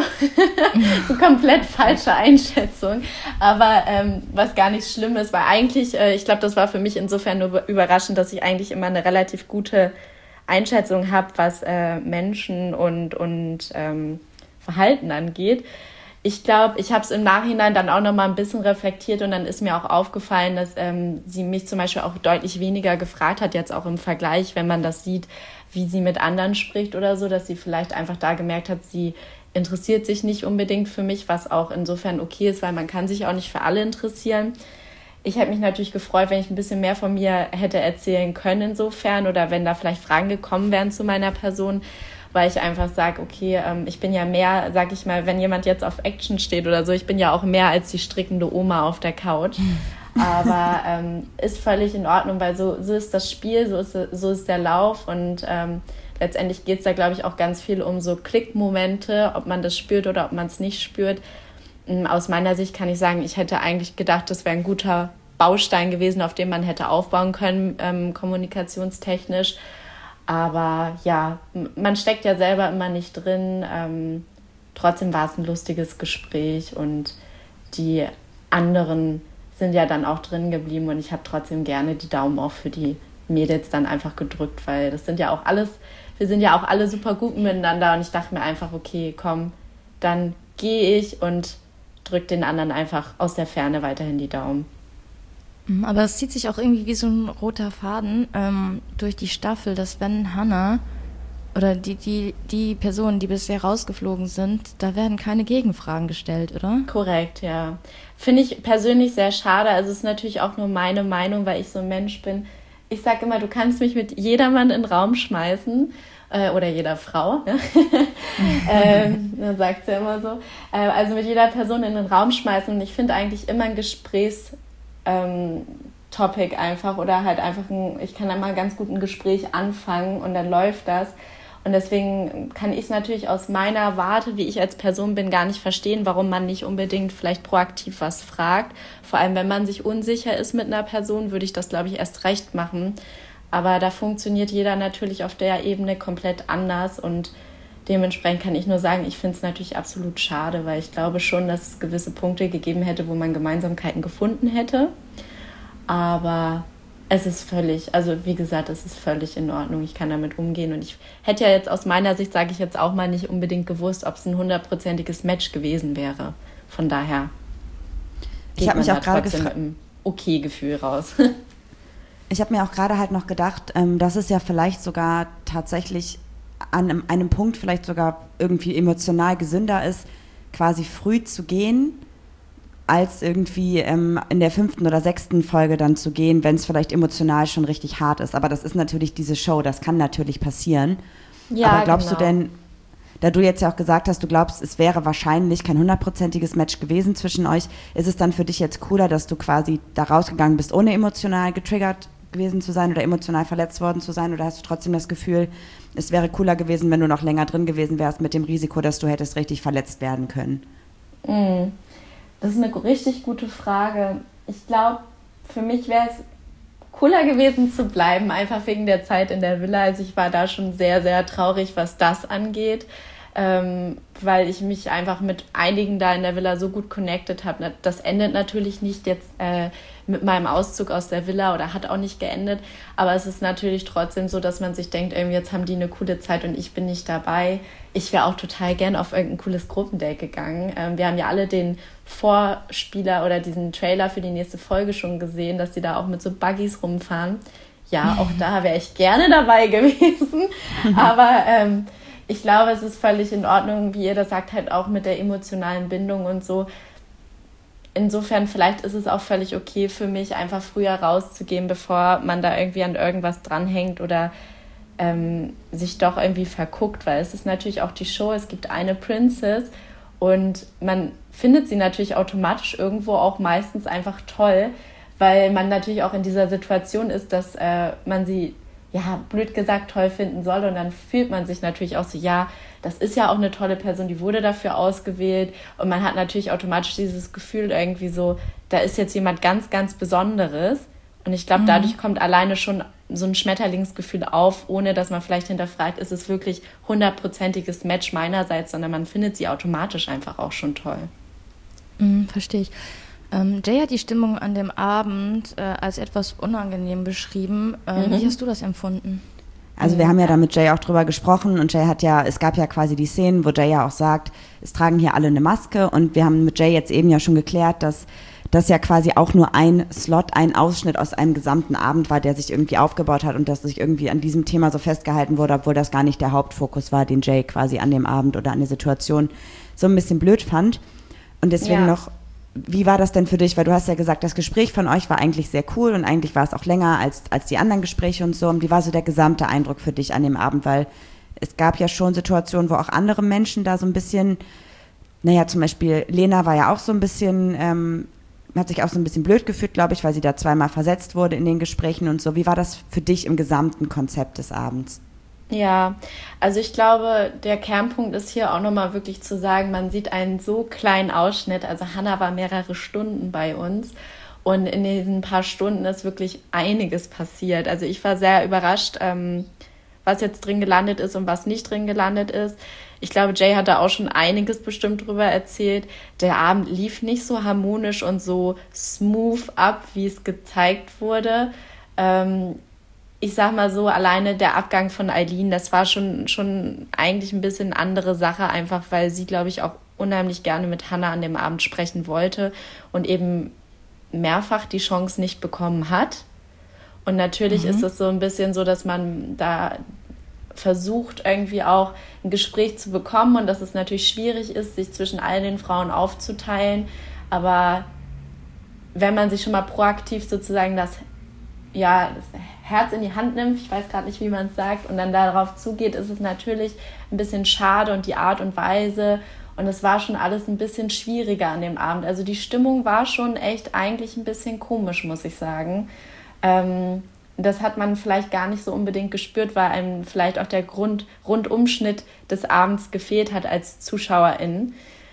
so komplett falsche Einschätzung, aber was gar nicht schlimm ist, weil eigentlich, ich glaube, das war für mich insofern nur überraschend, dass ich eigentlich immer eine relativ gute Einschätzung habe, was Menschen und Verhalten angeht. Ich glaube, ich habe es im Nachhinein dann auch nochmal ein bisschen reflektiert und dann ist mir auch aufgefallen, dass sie mich zum Beispiel auch deutlich weniger gefragt hat, jetzt auch im Vergleich, wenn man das sieht, wie sie mit anderen spricht oder so, dass sie vielleicht einfach da gemerkt hat, sie interessiert sich nicht unbedingt für mich, was auch insofern okay ist, weil man kann sich auch nicht für alle interessieren. Ich hätte mich natürlich gefreut, wenn ich ein bisschen mehr von mir hätte erzählen können insofern oder wenn da vielleicht Fragen gekommen wären zu meiner Person, weil ich einfach sage, okay, ich bin ja mehr, sag ich mal, wenn jemand jetzt auf Action steht oder so, ich bin ja auch mehr als die strickende Oma auf der Couch. Aber ist völlig in Ordnung, weil so ist das Spiel, so ist der Lauf und letztendlich geht es da, glaube ich, auch ganz viel um so Klickmomente, ob man das spürt oder ob man es nicht spürt. Aus meiner Sicht kann ich sagen, ich hätte eigentlich gedacht, das wäre ein guter Baustein gewesen, auf dem man hätte aufbauen können, kommunikationstechnisch. Aber ja, man steckt ja selber immer nicht drin. Trotzdem war es ein lustiges Gespräch und die anderen sind ja dann auch drin geblieben und ich habe trotzdem gerne die Daumen auch für die Mädels dann einfach gedrückt, weil wir sind ja auch alle super gut miteinander und ich dachte mir einfach, okay, komm, dann gehe ich und drück den anderen einfach aus der Ferne weiterhin die Daumen. Aber es zieht sich auch irgendwie wie so ein roter Faden durch die Staffel, dass wenn Hannah oder die Personen, die bisher rausgeflogen sind, da werden keine Gegenfragen gestellt, oder? Korrekt, ja. Finde ich persönlich sehr schade. Also es ist natürlich auch nur meine Meinung, weil ich so ein Mensch bin. Ich sage immer, du kannst mich mit jedermann in den Raum schmeißen oder jeder Frau. Ja? Dann sagt sie ja immer so. Also mit jeder Person in den Raum schmeißen. Und ich finde eigentlich immer ein Gesprächstopic einfach oder halt einfach ich kann dann mal ganz gut ein Gespräch anfangen und dann läuft das. Und deswegen kann ich es natürlich aus meiner Warte, wie ich als Person bin, gar nicht verstehen, warum man nicht unbedingt vielleicht proaktiv was fragt. Vor allem, wenn man sich unsicher ist mit einer Person, würde ich das, glaube ich, erst recht machen. Aber da funktioniert jeder natürlich auf der Ebene komplett anders und dementsprechend kann ich nur sagen, ich finde es natürlich absolut schade, weil ich glaube schon, dass es gewisse Punkte gegeben hätte, wo man Gemeinsamkeiten gefunden hätte. Aber es ist völlig in Ordnung. Ich kann damit umgehen. Und ich hätte ja jetzt aus meiner Sicht, sage ich jetzt auch mal, nicht unbedingt gewusst, ob es ein 100%iges Match gewesen wäre. Von daher ich habe mich auch gerade mit einem Okay-Gefühl raus. Ich habe mir auch gerade halt noch gedacht, dass es ja vielleicht sogar tatsächlich an einem Punkt vielleicht sogar irgendwie emotional gesünder ist, quasi früh zu gehen, als irgendwie in der 5. oder 6. Folge dann zu gehen, wenn es vielleicht emotional schon richtig hart ist. Aber das ist natürlich diese Show, das kann natürlich passieren. Ja, aber glaubst genau. du denn, da du jetzt ja auch gesagt hast, du glaubst, es wäre wahrscheinlich kein 100%iges Match gewesen zwischen euch, ist es dann für dich jetzt cooler, dass du quasi da rausgegangen bist, ohne emotional getriggert gewesen zu sein oder emotional verletzt worden zu sein? Oder hast du trotzdem das Gefühl, es wäre cooler gewesen, wenn du noch länger drin gewesen wärst mit dem Risiko, dass du hättest richtig verletzt werden können? Das ist eine richtig gute Frage. Ich glaube, für mich wäre es cooler gewesen zu bleiben, einfach wegen der Zeit in der Villa. Also ich war da schon sehr, sehr traurig, was das angeht, weil ich mich einfach mit einigen da in der Villa so gut connected habe. Das endet natürlich nicht jetzt mit meinem Auszug aus der Villa oder hat auch nicht geendet, aber es ist natürlich trotzdem so, dass man sich denkt, irgendwie jetzt haben die eine coole Zeit und ich bin nicht dabei. Ich wäre auch total gern auf irgendein cooles Gruppendate gegangen. Wir haben ja alle den Vorspieler oder diesen Trailer für die nächste Folge schon gesehen, dass die da auch mit so Buggies rumfahren. Ja, auch da wäre ich gerne dabei gewesen, aber ich glaube, es ist völlig in Ordnung, wie ihr das sagt, halt auch mit der emotionalen Bindung und so. Insofern, vielleicht ist es auch völlig okay für mich, einfach früher rauszugehen, bevor man da irgendwie an irgendwas dranhängt oder sich doch irgendwie verguckt, weil es ist natürlich auch die Show, es gibt eine Princess und man findet sie natürlich automatisch irgendwo auch meistens einfach toll, weil man natürlich auch in dieser Situation ist, dass man sie, ja, blöd gesagt, toll finden soll und dann fühlt man sich natürlich auch so, ja, das ist ja auch eine tolle Person, die wurde dafür ausgewählt und man hat natürlich automatisch dieses Gefühl irgendwie so, da ist jetzt jemand ganz, ganz Besonderes und ich glaube, dadurch kommt alleine schon so ein Schmetterlingsgefühl auf, ohne dass man vielleicht hinterfragt, ist es wirklich 100%iges Match meinerseits, sondern man findet sie automatisch einfach auch schon toll. Verstehe ich. Jay hat die Stimmung an dem Abend als etwas unangenehm beschrieben. Wie hast du das empfunden? Also wir haben ja da mit Jay auch drüber gesprochen und Jay hat ja, es gab ja quasi die Szenen, wo Jay ja auch sagt, es tragen hier alle eine Maske und wir haben mit Jay jetzt eben ja schon geklärt, dass das ja quasi auch nur ein Slot, ein Ausschnitt aus einem gesamten Abend war, der sich irgendwie aufgebaut hat und dass sich irgendwie an diesem Thema so festgehalten wurde, obwohl das gar nicht der Hauptfokus war, den Jay quasi an dem Abend oder an der Situation so ein bisschen blöd fand. Und deswegen noch, wie war das denn für dich? Weil du hast ja gesagt, das Gespräch von euch war eigentlich sehr cool und eigentlich war es auch länger als die anderen Gespräche und so. Und wie war so der gesamte Eindruck für dich an dem Abend? Weil es gab ja schon Situationen, wo auch andere Menschen da so ein bisschen, naja, zum Beispiel Lena war ja auch so ein bisschen, hat sich auch so ein bisschen blöd gefühlt, glaube ich, weil sie da zweimal versetzt wurde in den Gesprächen und so. Wie war das für dich im gesamten Konzept des Abends? Ja, also ich glaube, der Kernpunkt ist hier auch nochmal wirklich zu sagen, man sieht einen so kleinen Ausschnitt, also Hannah war mehrere Stunden bei uns und in diesen paar Stunden ist wirklich einiges passiert. Also ich war sehr überrascht, was jetzt drin gelandet ist und was nicht drin gelandet ist. Ich glaube, Jay hat da auch schon einiges bestimmt drüber erzählt. Der Abend lief nicht so harmonisch und so smooth ab, wie es gezeigt wurde. Ich sag mal so, alleine der Abgang von Eileen, das war schon eigentlich ein bisschen andere Sache, einfach weil sie, glaube ich, auch unheimlich gerne mit Hannah an dem Abend sprechen wollte und eben mehrfach die Chance nicht bekommen hat. Und natürlich ist es so ein bisschen so, dass man da versucht, irgendwie auch ein Gespräch zu bekommen und dass es natürlich schwierig ist, sich zwischen all den Frauen aufzuteilen. Aber wenn man sich schon mal proaktiv sozusagen das Herz in die Hand nimmt, ich weiß gerade nicht, wie man es sagt, und dann darauf zugeht, ist es natürlich ein bisschen schade und die Art und Weise und es war schon alles ein bisschen schwieriger an dem Abend. Also die Stimmung war schon echt eigentlich ein bisschen komisch, muss ich sagen. Das hat man vielleicht gar nicht so unbedingt gespürt, weil einem vielleicht auch der Rundumschnitt des Abends gefehlt hat als ZuschauerInnen.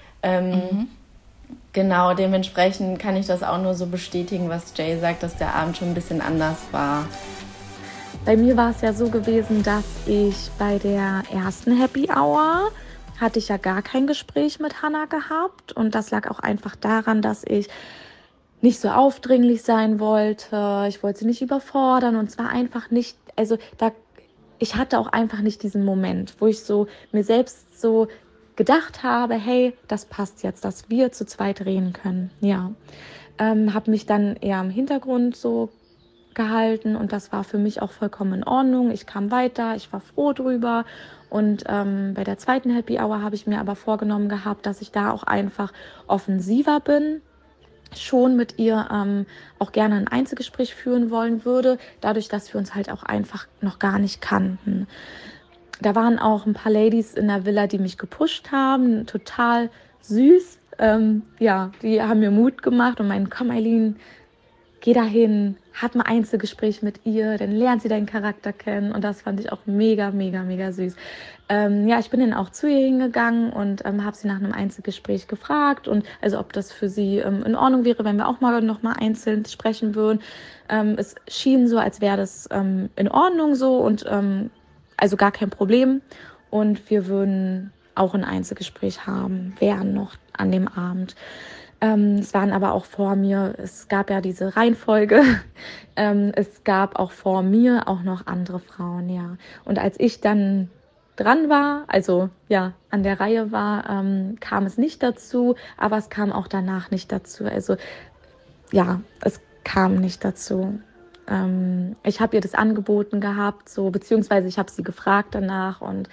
Genau, dementsprechend kann ich das auch nur so bestätigen, was Jay sagt, dass der Abend schon ein bisschen anders war. Bei mir war es ja so gewesen, dass ich bei der ersten Happy Hour hatte ich ja gar kein Gespräch mit Hannah gehabt und das lag auch einfach daran, dass ich nicht so aufdringlich sein wollte. Ich wollte sie nicht überfordern und zwar einfach nicht, ich hatte auch einfach nicht diesen Moment, wo ich so mir selbst so gedacht habe, hey, das passt jetzt, dass wir zu zweit reden können. Ja, habe mich dann eher im Hintergrund so gehalten und das war für mich auch vollkommen in Ordnung. Ich kam weiter, ich war froh drüber und bei der zweiten Happy Hour habe ich mir aber vorgenommen gehabt, dass ich da auch einfach offensiver bin, schon mit ihr auch gerne ein Einzelgespräch führen wollen würde, dadurch, dass wir uns halt auch einfach noch gar nicht kannten. Da waren auch ein paar Ladies in der Villa, die mich gepusht haben, total süß. Die haben mir Mut gemacht und meinen, komm Eileen, geh dahin, hab ein Einzelgespräch mit ihr, dann lernt sie deinen Charakter kennen und das fand ich auch mega, mega, mega süß. Ich bin dann auch zu ihr hingegangen und habe sie nach einem Einzelgespräch gefragt und also ob das für sie in Ordnung wäre, wenn wir auch noch mal einzeln sprechen würden. Es schien so, als wäre das in Ordnung so und also gar kein Problem und wir würden auch ein Einzelgespräch wären noch an dem Abend. Es waren aber auch vor mir, es gab ja diese Reihenfolge, es gab auch vor mir auch noch andere Frauen, ja. Und als ich dann dran war, also ja, an der Reihe war, kam es nicht dazu, aber es kam auch danach nicht dazu. Also ja, es kam nicht dazu. Ich habe ihr das angeboten gehabt, so, beziehungsweise ich habe sie gefragt danach und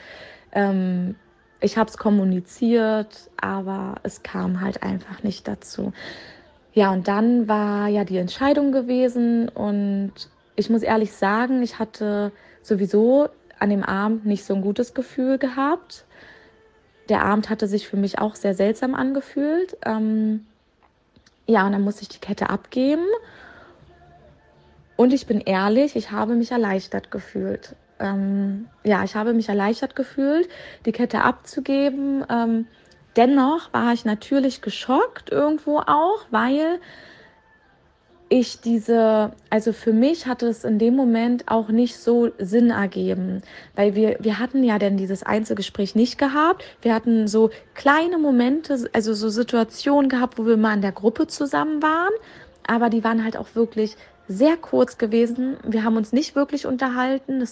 ich habe es kommuniziert, aber es kam halt einfach nicht dazu. Ja, und dann war ja die Entscheidung gewesen und ich muss ehrlich sagen, ich hatte sowieso an dem Abend nicht so ein gutes Gefühl gehabt. Der Abend hatte sich für mich auch sehr seltsam angefühlt. Und dann musste ich die Kette abgeben. Und ich bin ehrlich, ich habe mich erleichtert gefühlt. Ich habe mich erleichtert gefühlt, die Kette abzugeben. Dennoch war ich natürlich geschockt irgendwo auch, weil ich also für mich hatte es in dem Moment auch nicht so Sinn ergeben, weil wir hatten ja denn dieses Einzelgespräch nicht gehabt. Wir hatten so kleine Momente, also so Situationen gehabt, wo wir mal in der Gruppe zusammen waren, aber die waren halt auch wirklich sehr kurz gewesen. Wir haben uns nicht wirklich unterhalten.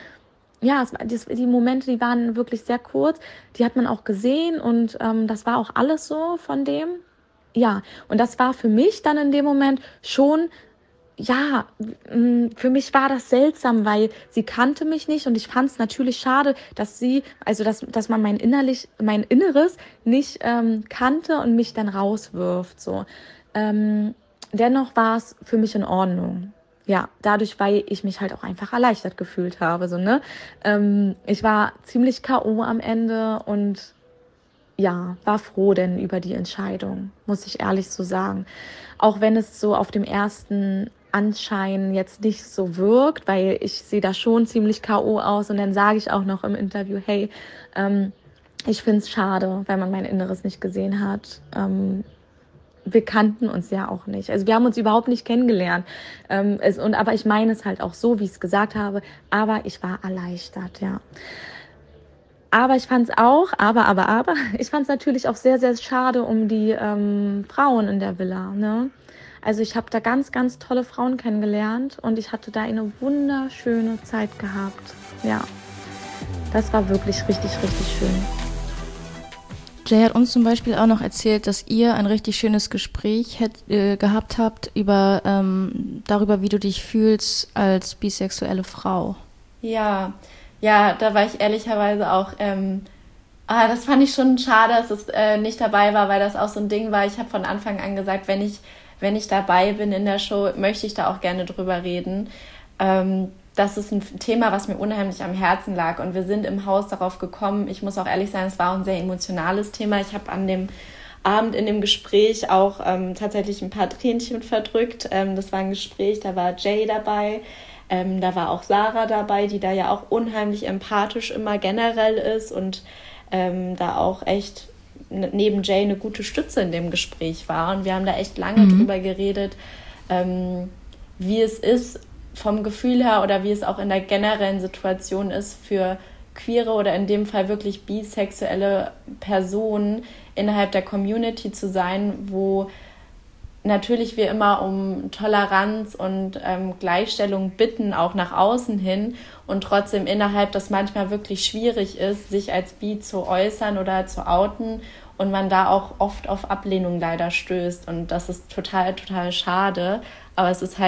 Die Momente, die waren wirklich sehr kurz. Die hat man auch gesehen und das war auch alles so von dem. Ja, und das war für mich dann in dem Moment schon, ja, für mich war das seltsam, weil sie kannte mich nicht und ich fand es natürlich schade, dass dass man mein Inneres nicht kannte und mich dann rauswirft, so. Dennoch war es für mich in Ordnung. Ja, dadurch, weil ich mich halt auch einfach erleichtert gefühlt habe, so, ne? Ich war ziemlich K.O. am Ende und ja, war froh denn über die Entscheidung, muss ich ehrlich so sagen. Auch wenn es so auf dem ersten Anschein jetzt nicht so wirkt, weil ich sehe da schon ziemlich K.O. aus und dann sage ich auch noch im Interview, hey, ich finde es schade, weil man mein Inneres nicht gesehen hat. Wir kannten uns ja auch nicht. Also wir haben uns überhaupt nicht kennengelernt. Aber ich meine es halt auch so, wie ich es gesagt habe. Aber ich war erleichtert, ja. Aber ich fand es auch, ich fand es natürlich auch sehr, sehr schade um die Frauen in der Villa, ne? Also ich habe da ganz, ganz tolle Frauen kennengelernt und ich hatte da eine wunderschöne Zeit gehabt. Ja, das war wirklich richtig, richtig schön. Jay hat uns zum Beispiel auch noch erzählt, dass ihr ein richtig schönes Gespräch gehabt habt darüber, wie du dich fühlst als bisexuelle Frau. Ja, da war ich ehrlicherweise auch, das fand ich schon schade, dass es nicht dabei war, weil das auch so ein Ding war. Ich habe von Anfang an gesagt, wenn ich dabei bin in der Show, möchte ich da auch gerne drüber reden. Das ist ein Thema, was mir unheimlich am Herzen lag und wir sind im Haus darauf gekommen. Ich muss auch ehrlich sein, es war auch ein sehr emotionales Thema. Ich habe an dem Abend in dem Gespräch auch tatsächlich ein paar Tränchen verdrückt. Das war ein Gespräch, da war Jay dabei, da war auch Sarah dabei, die da ja auch unheimlich empathisch immer generell ist und da auch echt neben Jay eine gute Stütze in dem Gespräch war. Und wir haben da echt lange drüber geredet, wie es ist, vom Gefühl her oder wie es auch in der generellen Situation ist für queere oder in dem Fall wirklich bisexuelle Personen innerhalb der Community zu sein, wo natürlich wir immer um Toleranz und Gleichstellung bitten, auch nach außen hin und trotzdem innerhalb das manchmal wirklich schwierig ist, sich als bi zu äußern oder zu outen und man da auch oft auf Ablehnung leider stößt und das ist total, total schade, aber es ist halt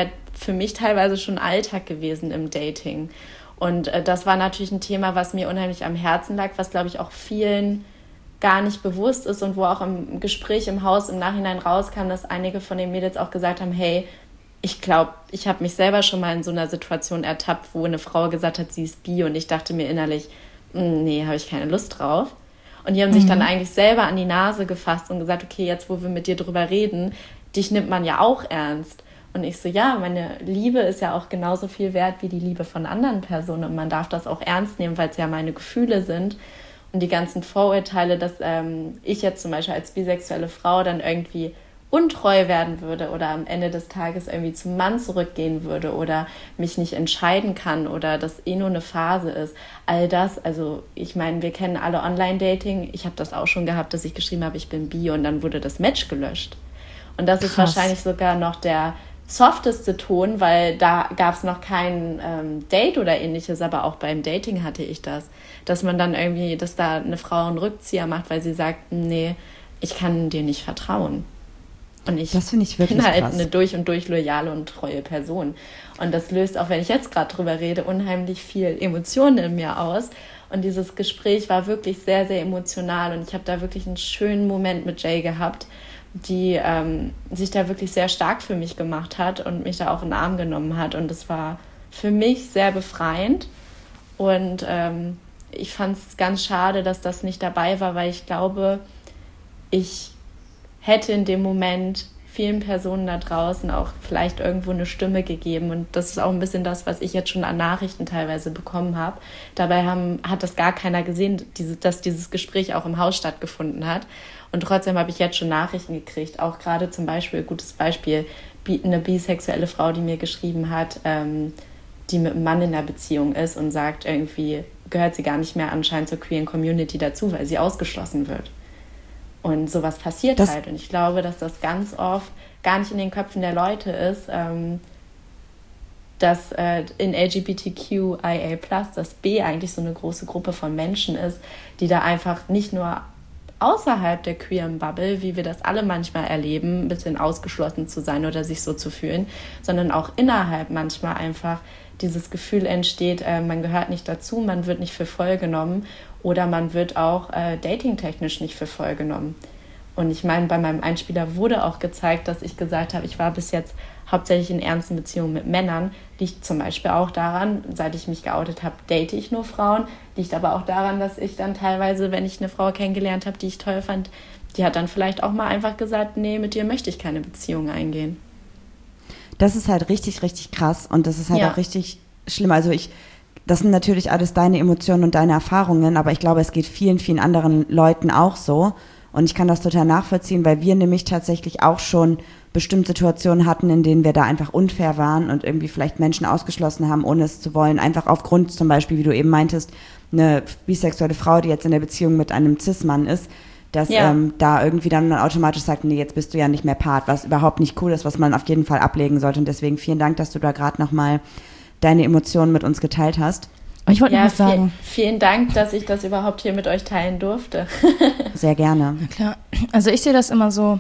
für mich teilweise schon Alltag gewesen im Dating. Und das war natürlich ein Thema, was mir unheimlich am Herzen lag, was, glaube ich, auch vielen gar nicht bewusst ist und wo auch im Gespräch im Haus im Nachhinein rauskam, dass einige von den Mädels auch gesagt haben, hey, ich glaube, ich habe mich selber schon mal in so einer Situation ertappt, wo eine Frau gesagt hat, sie ist bi und ich dachte mir innerlich, nee, habe ich keine Lust drauf. Und die haben sich dann eigentlich selber an die Nase gefasst und gesagt, okay, jetzt wo wir mit dir drüber reden, dich nimmt man ja auch ernst. Und ich so, ja, meine Liebe ist ja auch genauso viel wert wie die Liebe von anderen Personen und man darf das auch ernst nehmen, weil es ja meine Gefühle sind. Und die ganzen Vorurteile, dass ich jetzt zum Beispiel als bisexuelle Frau dann irgendwie untreu werden würde oder am Ende des Tages irgendwie zum Mann zurückgehen würde oder mich nicht entscheiden kann oder das nur eine Phase ist. All das, also ich meine, wir kennen alle Online-Dating. Ich habe das auch schon gehabt, dass ich geschrieben habe, ich bin bi und dann wurde das Match gelöscht. Und das ist wahrscheinlich sogar noch der softeste Ton, weil da gab es noch kein Date oder ähnliches, aber auch beim Dating hatte ich das, dass man dann irgendwie, dass da eine Frau einen Rückzieher macht, weil sie sagt, nee, ich kann dir nicht vertrauen. Und das finde ich wirklich bin halt krass. eine durch und durch loyale und treue Person. Und das löst, auch wenn ich jetzt gerade drüber rede, unheimlich viel Emotionen in mir aus. Und dieses Gespräch war wirklich sehr, sehr emotional und ich habe da wirklich einen schönen Moment mit Jay gehabt, die sich da wirklich sehr stark für mich gemacht hat und mich da auch in den Arm genommen hat. Und das war für mich sehr befreiend. Und ich fand es ganz schade, dass das nicht dabei war, weil ich glaube, ich hätte in dem Moment vielen Personen da draußen auch vielleicht irgendwo eine Stimme gegeben. Und das ist auch ein bisschen das, was ich jetzt schon an Nachrichten teilweise bekommen habe. Dabei hat das gar keiner gesehen, dass dieses Gespräch auch im Haus stattgefunden hat. Und trotzdem habe ich jetzt schon Nachrichten gekriegt. Auch gerade zum Beispiel, gutes Beispiel, eine bisexuelle Frau, die mir geschrieben hat, die mit einem Mann in einer Beziehung ist und sagt, irgendwie gehört sie gar nicht mehr anscheinend zur queeren Community dazu, weil sie ausgeschlossen wird. Und sowas passiert halt. Und ich glaube, dass das ganz oft gar nicht in den Köpfen der Leute ist, dass in LGBTQIA+, das B eigentlich so eine große Gruppe von Menschen ist, die da einfach nicht nur außerhalb der queeren Bubble, wie wir das alle manchmal erleben, ein bisschen ausgeschlossen zu sein oder sich so zu fühlen, sondern auch innerhalb manchmal einfach dieses Gefühl entsteht, man gehört nicht dazu, man wird nicht für voll genommen oder man wird auch datingtechnisch nicht für voll genommen. Und ich meine, bei meinem Einspieler wurde auch gezeigt, dass ich gesagt habe, ich war bis jetzt hauptsächlich in ernsten Beziehungen mit Männern. Liegt zum Beispiel auch daran, seit ich mich geoutet habe, date ich nur Frauen. Liegt aber auch daran, dass ich dann teilweise, wenn ich eine Frau kennengelernt habe, die ich toll fand, die hat dann vielleicht auch mal einfach gesagt, nee, mit dir möchte ich keine Beziehung eingehen. Das ist halt richtig, richtig krass und das ist halt auch richtig schlimm. Also das sind natürlich alles deine Emotionen und deine Erfahrungen, aber ich glaube, es geht vielen, vielen anderen Leuten auch so. Und ich kann das total nachvollziehen, weil wir nämlich tatsächlich auch schon bestimmte Situationen hatten, in denen wir da einfach unfair waren und irgendwie vielleicht Menschen ausgeschlossen haben, ohne es zu wollen. Einfach aufgrund zum Beispiel, wie du eben meintest, eine bisexuelle Frau, die jetzt in der Beziehung mit einem Cis-Mann ist, dass da irgendwie dann automatisch sagt, nee, jetzt bist du ja nicht mehr Part, was überhaupt nicht cool ist, was man auf jeden Fall ablegen sollte. Und deswegen vielen Dank, dass du da gerade nochmal deine Emotionen mit uns geteilt hast. Ich wollte noch was sagen. Vielen Dank, dass ich das überhaupt hier mit euch teilen durfte. Sehr gerne. Na klar. Also ich sehe das immer so,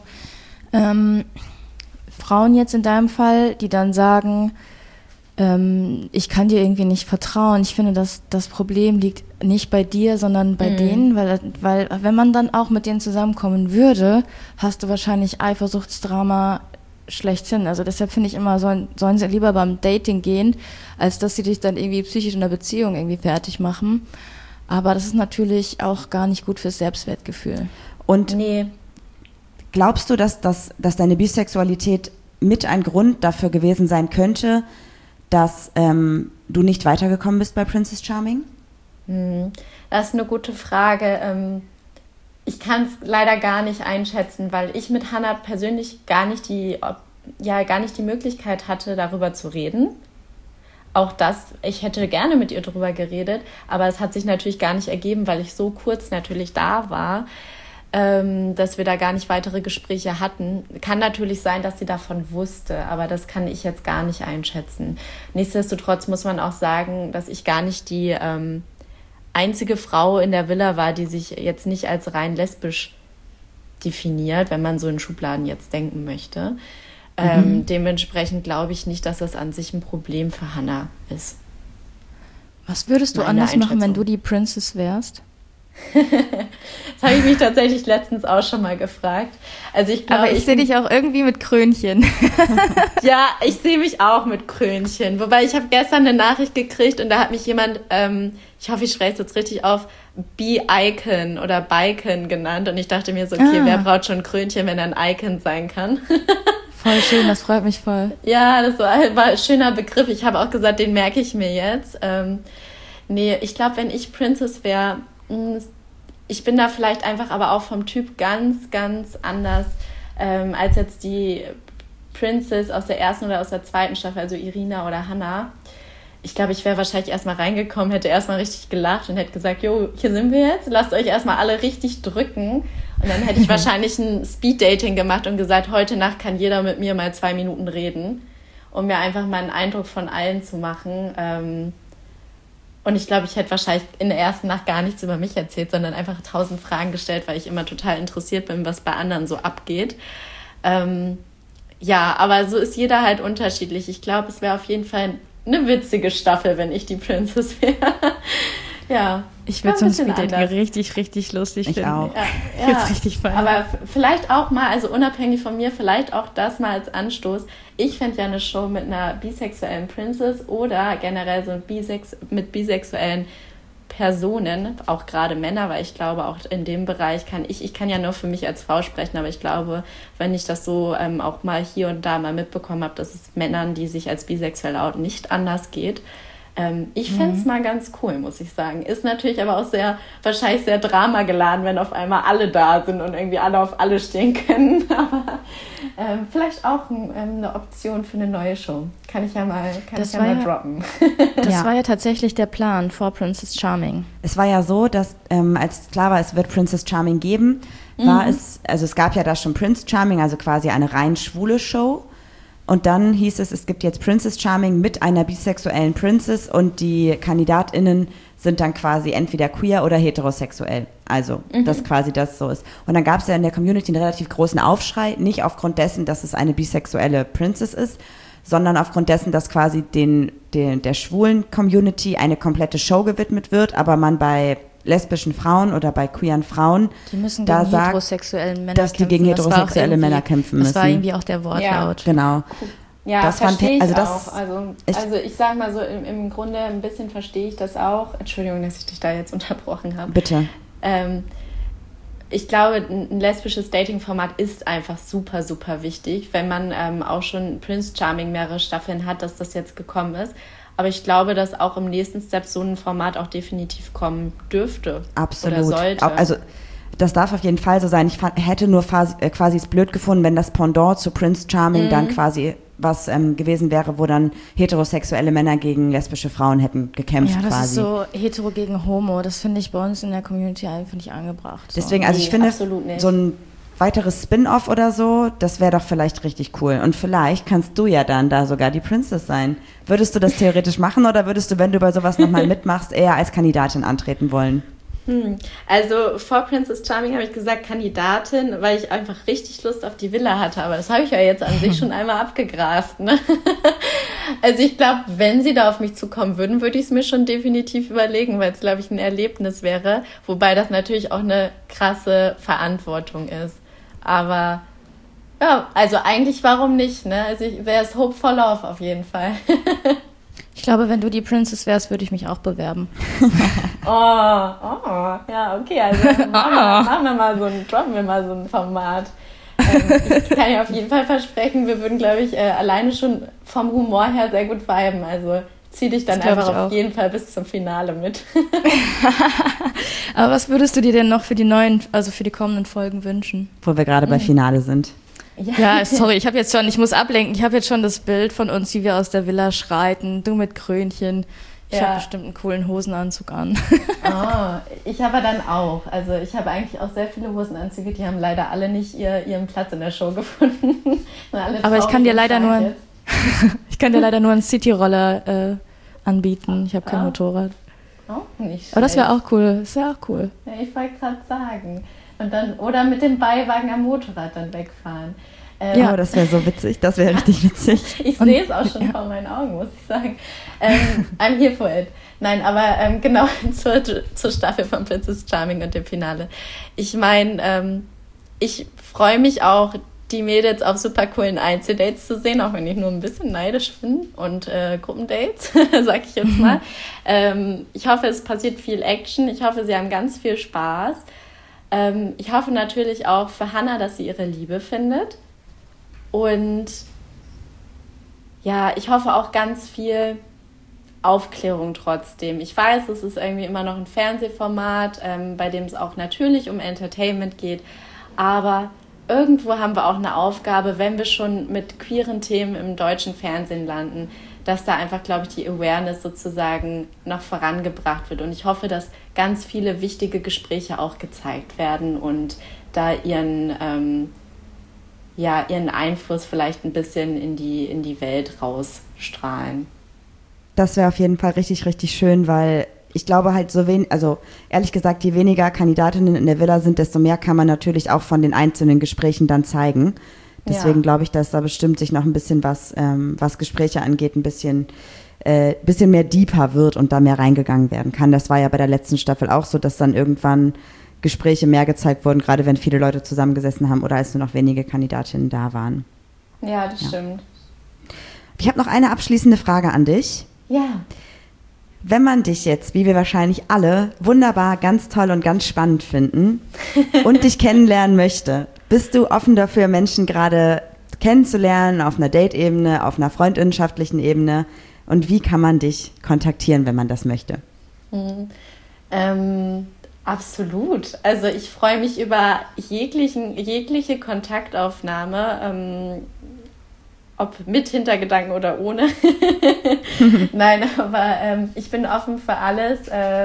Frauen jetzt in deinem Fall, die dann sagen, ich kann dir irgendwie nicht vertrauen. Ich finde, dass das Problem liegt nicht bei dir, sondern bei denen, weil wenn man dann auch mit denen zusammenkommen würde, hast du wahrscheinlich Eifersuchtsdrama schlechthin. Also deshalb finde ich immer, sollen sie lieber beim Dating gehen, als dass sie dich dann irgendwie psychisch in der Beziehung irgendwie fertig machen. Aber das ist natürlich auch gar nicht gut fürs Selbstwertgefühl. Und glaubst du, dass deine Bisexualität mit ein Grund dafür gewesen sein könnte, dass du nicht weitergekommen bist bei Princess Charming? Das ist eine gute Frage. Ich kann es leider gar nicht einschätzen, weil ich mit Hannah persönlich gar nicht die Möglichkeit hatte, darüber zu reden. Auch das, ich hätte gerne mit ihr drüber geredet, aber es hat sich natürlich gar nicht ergeben, weil ich so kurz natürlich da war, dass wir da gar nicht weitere Gespräche hatten. Kann natürlich sein, dass sie davon wusste, aber das kann ich jetzt gar nicht einschätzen. Nichtsdestotrotz muss man auch sagen, dass ich gar nicht die einzige Frau in der Villa war, die sich jetzt nicht als rein lesbisch definiert, wenn man so in Schubladen jetzt denken möchte. Dementsprechend glaube ich nicht, dass das an sich ein Problem für Hannah ist. Was würdest du anders machen, wenn du die Princess wärst? Das habe ich mich tatsächlich letztens auch schon mal gefragt. Also ich glaube, aber ich sehe dich auch irgendwie mit Krönchen. Ja, ich sehe mich auch mit Krönchen. Wobei ich habe gestern eine Nachricht gekriegt und da hat mich jemand, ich hoffe, ich spreche es jetzt richtig auf, Be-Icon oder Bicon genannt. Und ich dachte mir so, okay, wer braucht schon ein Krönchen, wenn er ein Icon sein kann? Voll schön, das freut mich voll. Ja, das war ein schöner Begriff. Ich habe auch gesagt, den merke ich mir jetzt. Nee, ich glaube, wenn ich Princess wäre, ich bin da vielleicht einfach aber auch vom Typ ganz, ganz anders als jetzt die Princess aus der ersten oder aus der zweiten Staffel, also Irina oder Hannah. Ich glaube, ich wäre wahrscheinlich erstmal reingekommen, hätte erstmal richtig gelacht und hätte gesagt, jo, hier sind wir jetzt, lasst euch erstmal alle richtig drücken. Und dann hätte ich wahrscheinlich ein Speed-Dating gemacht und gesagt, heute Nacht kann jeder mit mir mal 2 Minuten reden, um mir einfach mal einen Eindruck von allen zu machen. Und ich glaube, ich hätte wahrscheinlich in der ersten Nacht gar nichts über mich erzählt, sondern einfach 1000 Fragen gestellt, weil ich immer total interessiert bin, was bei anderen so abgeht. Ja, aber so ist jeder halt unterschiedlich. Ich glaube, es wäre auf jeden Fall eine witzige Staffel, wenn ich die Princess wäre. Ja. Ich würde so ein Speed-Dating richtig, richtig lustig finden. Auch. Ja. Jetzt richtig feiern. Aber vielleicht auch mal, also unabhängig von mir, vielleicht auch das mal als Anstoß. Ich fände ja eine Show mit einer bisexuellen Princess oder generell so mit bisexuellen Personen, auch gerade Männer, weil ich glaube, auch in dem Bereich ich kann ja nur für mich als Frau sprechen, aber ich glaube, wenn ich das so auch mal hier und da mal mitbekommen habe, dass es Männern, die sich als bisexuell outen, nicht anders geht. Ich fände es mal ganz cool, muss ich sagen. Ist natürlich aber auch wahrscheinlich sehr dramageladen, wenn auf einmal alle da sind und irgendwie alle auf alle stehen können. Aber vielleicht auch eine Option für eine neue Show. Kann ich ja mal droppen. Das war ja tatsächlich der Plan vor Princess Charming. Es war ja so, dass als klar war, es wird Princess Charming geben, es gab ja da schon Prince Charming, also quasi eine rein schwule Show. Und dann hieß es gibt jetzt Princess Charming mit einer bisexuellen Princess und die KandidatInnen sind dann quasi entweder queer oder heterosexuell. Also, dass quasi das so ist. Und dann gab es ja in der Community einen relativ großen Aufschrei, nicht aufgrund dessen, dass es eine bisexuelle Princess ist, sondern aufgrund dessen, dass quasi der schwulen Community eine komplette Show gewidmet wird, aber man bei lesbischen Frauen oder bei queeren Frauen die müssen da gegen sagt, heterosexuelle Männer dass die gegen heterosexuelle Männer kämpfen müssen. Das war irgendwie auch der Wortlaut. Ja. Genau. Ja, das verstehe ich das auch. Also ich sag mal so, im Grunde ein bisschen verstehe ich das auch. Entschuldigung, dass ich dich da jetzt unterbrochen habe. Bitte. Ich glaube, ein lesbisches Dating-Format ist einfach super, super wichtig, wenn man auch schon Prince Charming mehrere Staffeln hat, dass das jetzt gekommen ist. Aber ich glaube, dass auch im nächsten Step so ein Format auch definitiv kommen dürfte. Absolut. Oder sollte. Also das darf auf jeden Fall so sein. Ich hätte nur quasi es blöd gefunden, wenn das Pendant zu Prince Charming dann quasi was gewesen wäre, wo dann heterosexuelle Männer gegen lesbische Frauen hätten gekämpft. Ja, das quasi. ist so hetero gegen homo. Das finde ich bei uns in der Community einfach nicht angebracht. So. Deswegen, also ich finde, so ein weiteres Spin-off oder so, das wäre doch vielleicht richtig cool. Und vielleicht kannst du ja dann da sogar die Princess sein. Würdest du das theoretisch machen oder würdest du, wenn du bei sowas nochmal mitmachst, eher als Kandidatin antreten wollen? Also vor Princess Charming habe ich gesagt Kandidatin, weil ich einfach richtig Lust auf die Villa hatte. Aber das habe ich ja jetzt an sich schon einmal abgegrast. Ne? Also ich glaube, wenn sie da auf mich zukommen würden, würde ich es mir schon definitiv überlegen, weil es, glaube ich, ein Erlebnis wäre. Wobei das natürlich auch eine krasse Verantwortung ist. Aber ja, also eigentlich warum nicht? Ne? Also wäre es Hope for Love auf jeden Fall. Ich glaube, wenn du die Princess wärst, würde ich mich auch bewerben. Ja, okay, also droppen wir mal so ein Format. Ich kann ja auf jeden Fall versprechen, wir würden, glaube ich, alleine schon vom Humor her sehr gut viben. Also zieh dich dann einfach auf jeden Fall bis zum Finale mit. Aber was würdest du dir denn noch für die kommenden Folgen wünschen? Wo wir gerade bei Finale sind. Ja, sorry, ich muss ablenken. Ich habe jetzt schon das Bild von uns, wie wir aus der Villa schreiten, du mit Krönchen. Ich habe bestimmt einen coolen Hosenanzug an. Ich aber dann auch. Also ich habe eigentlich auch sehr viele Hosenanzüge, die haben leider alle nicht ihren Platz in der Show gefunden. Aber ich kann dir leider nur einen Cityroller anbieten. Ich habe kein Motorrad. Auch nicht schlecht. Aber das wäre auch cool. Das wäre auch cool. Ja, ich wollte gerade sagen. Und dann, oder mit dem Beiwagen am Motorrad dann wegfahren. Ja, das wäre so witzig, das wäre richtig witzig. Ich sehe es auch schon vor meinen Augen, muss ich sagen. I'm here for it. Nein, aber genau zur Staffel von Princess Charming und dem Finale. Ich meine, ich freue mich auch, die Mädels auf super coolen Einzeldates zu sehen, auch wenn ich nur ein bisschen neidisch bin und Gruppendates, sag ich jetzt mal. Ich hoffe, es passiert viel Action. Ich hoffe, sie haben ganz viel Spaß. Ich hoffe natürlich auch für Hannah, dass sie ihre Liebe findet. Und ja, ich hoffe auch ganz viel Aufklärung trotzdem. Ich weiß, es ist irgendwie immer noch ein Fernsehformat, bei dem es auch natürlich um Entertainment geht, aber irgendwo haben wir auch eine Aufgabe, wenn wir schon mit queeren Themen im deutschen Fernsehen landen, dass da einfach, glaube ich, die Awareness sozusagen noch vorangebracht wird. Und ich hoffe, dass ganz viele wichtige Gespräche auch gezeigt werden und da ihren Einfluss vielleicht ein bisschen in die Welt rausstrahlen. Das wäre auf jeden Fall richtig, richtig schön, weil ich glaube halt also ehrlich gesagt, je weniger Kandidatinnen in der Villa sind, desto mehr kann man natürlich auch von den einzelnen Gesprächen dann zeigen. Deswegen glaube ich, dass da bestimmt sich noch ein bisschen was Gespräche angeht, ein bisschen mehr deeper wird und da mehr reingegangen werden kann. Das war ja bei der letzten Staffel auch so, dass dann irgendwann Gespräche mehr gezeigt wurden, gerade wenn viele Leute zusammengesessen haben oder als nur noch wenige Kandidatinnen da waren. Ja, das stimmt. Ich habe noch eine abschließende Frage an dich. Ja. Wenn man dich jetzt, wie wir wahrscheinlich alle, wunderbar, ganz toll und ganz spannend finden und dich kennenlernen möchte, bist du offen dafür, Menschen gerade kennenzulernen, auf einer Date-Ebene, auf einer freundinnenschaftlichen Ebene? Und wie kann man dich kontaktieren, wenn man das möchte? Absolut. Also ich freue mich über jegliche Kontaktaufnahme, ob mit Hintergedanken oder ohne. Nein, aber ich bin offen für alles.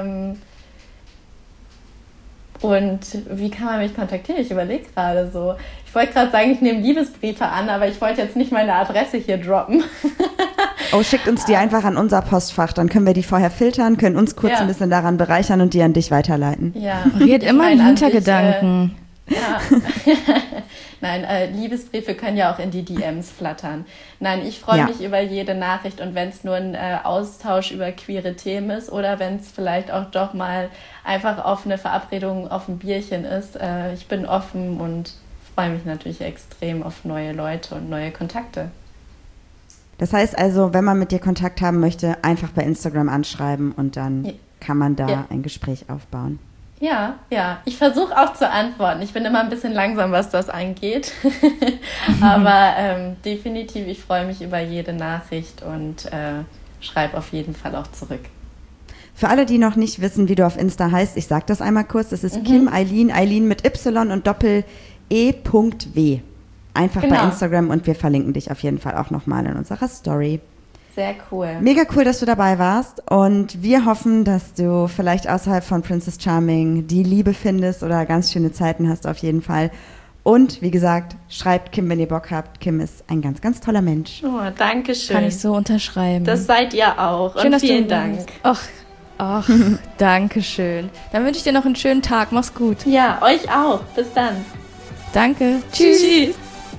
Und wie kann man mich kontaktieren? Ich überlege gerade so. Ich wollte gerade sagen, ich nehme Liebesbriefe an, aber ich wollte jetzt nicht meine Adresse hier droppen. Oh, schickt uns die einfach an unser Postfach, dann können wir die vorher filtern, können uns kurz ein bisschen daran bereichern und die an dich weiterleiten. Ja. Red immer in Hintergedanken. Ja. Nein, Liebesbriefe können ja auch in die DMs flattern. Nein, ich freue mich über jede Nachricht und wenn es nur ein Austausch über queere Themen ist oder wenn es vielleicht auch doch mal einfach auf eine Verabredung auf ein Bierchen ist. Ich bin offen und freue mich natürlich extrem auf neue Leute und neue Kontakte. Das heißt also, wenn man mit dir Kontakt haben möchte, einfach bei Instagram anschreiben und dann kann man da ein Gespräch aufbauen. Ja. Ich versuche auch zu antworten. Ich bin immer ein bisschen langsam, was das angeht. Aber definitiv, ich freue mich über jede Nachricht und schreibe auf jeden Fall auch zurück. Für alle, die noch nicht wissen, wie du auf Insta heißt, ich sage das einmal kurz. Das ist Kim Eileen mit Y und Doppel-E.W. Einfach bei Instagram und wir verlinken dich auf jeden Fall auch nochmal in unserer Story. Sehr cool. Mega cool, dass du dabei warst und wir hoffen, dass du vielleicht außerhalb von Princess Charming die Liebe findest oder ganz schöne Zeiten hast auf jeden Fall. Und wie gesagt, schreibt Kim, wenn ihr Bock habt. Kim ist ein ganz, ganz toller Mensch. Oh, danke schön. Kann ich so unterschreiben. Das seid ihr auch. Schön, und vielen Dank. Ach, danke schön. Dann wünsche ich dir noch einen schönen Tag. Mach's gut. Ja, euch auch. Bis dann. Danke. Tschüss.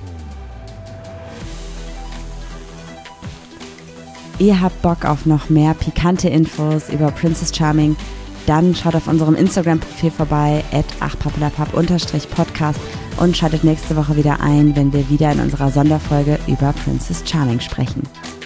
Ihr habt Bock auf noch mehr pikante Infos über Princess Charming, dann schaut auf unserem Instagram-Profil vorbei, @achpappelapapp_podcast und schaltet nächste Woche wieder ein, wenn wir wieder in unserer Sonderfolge über Princess Charming sprechen.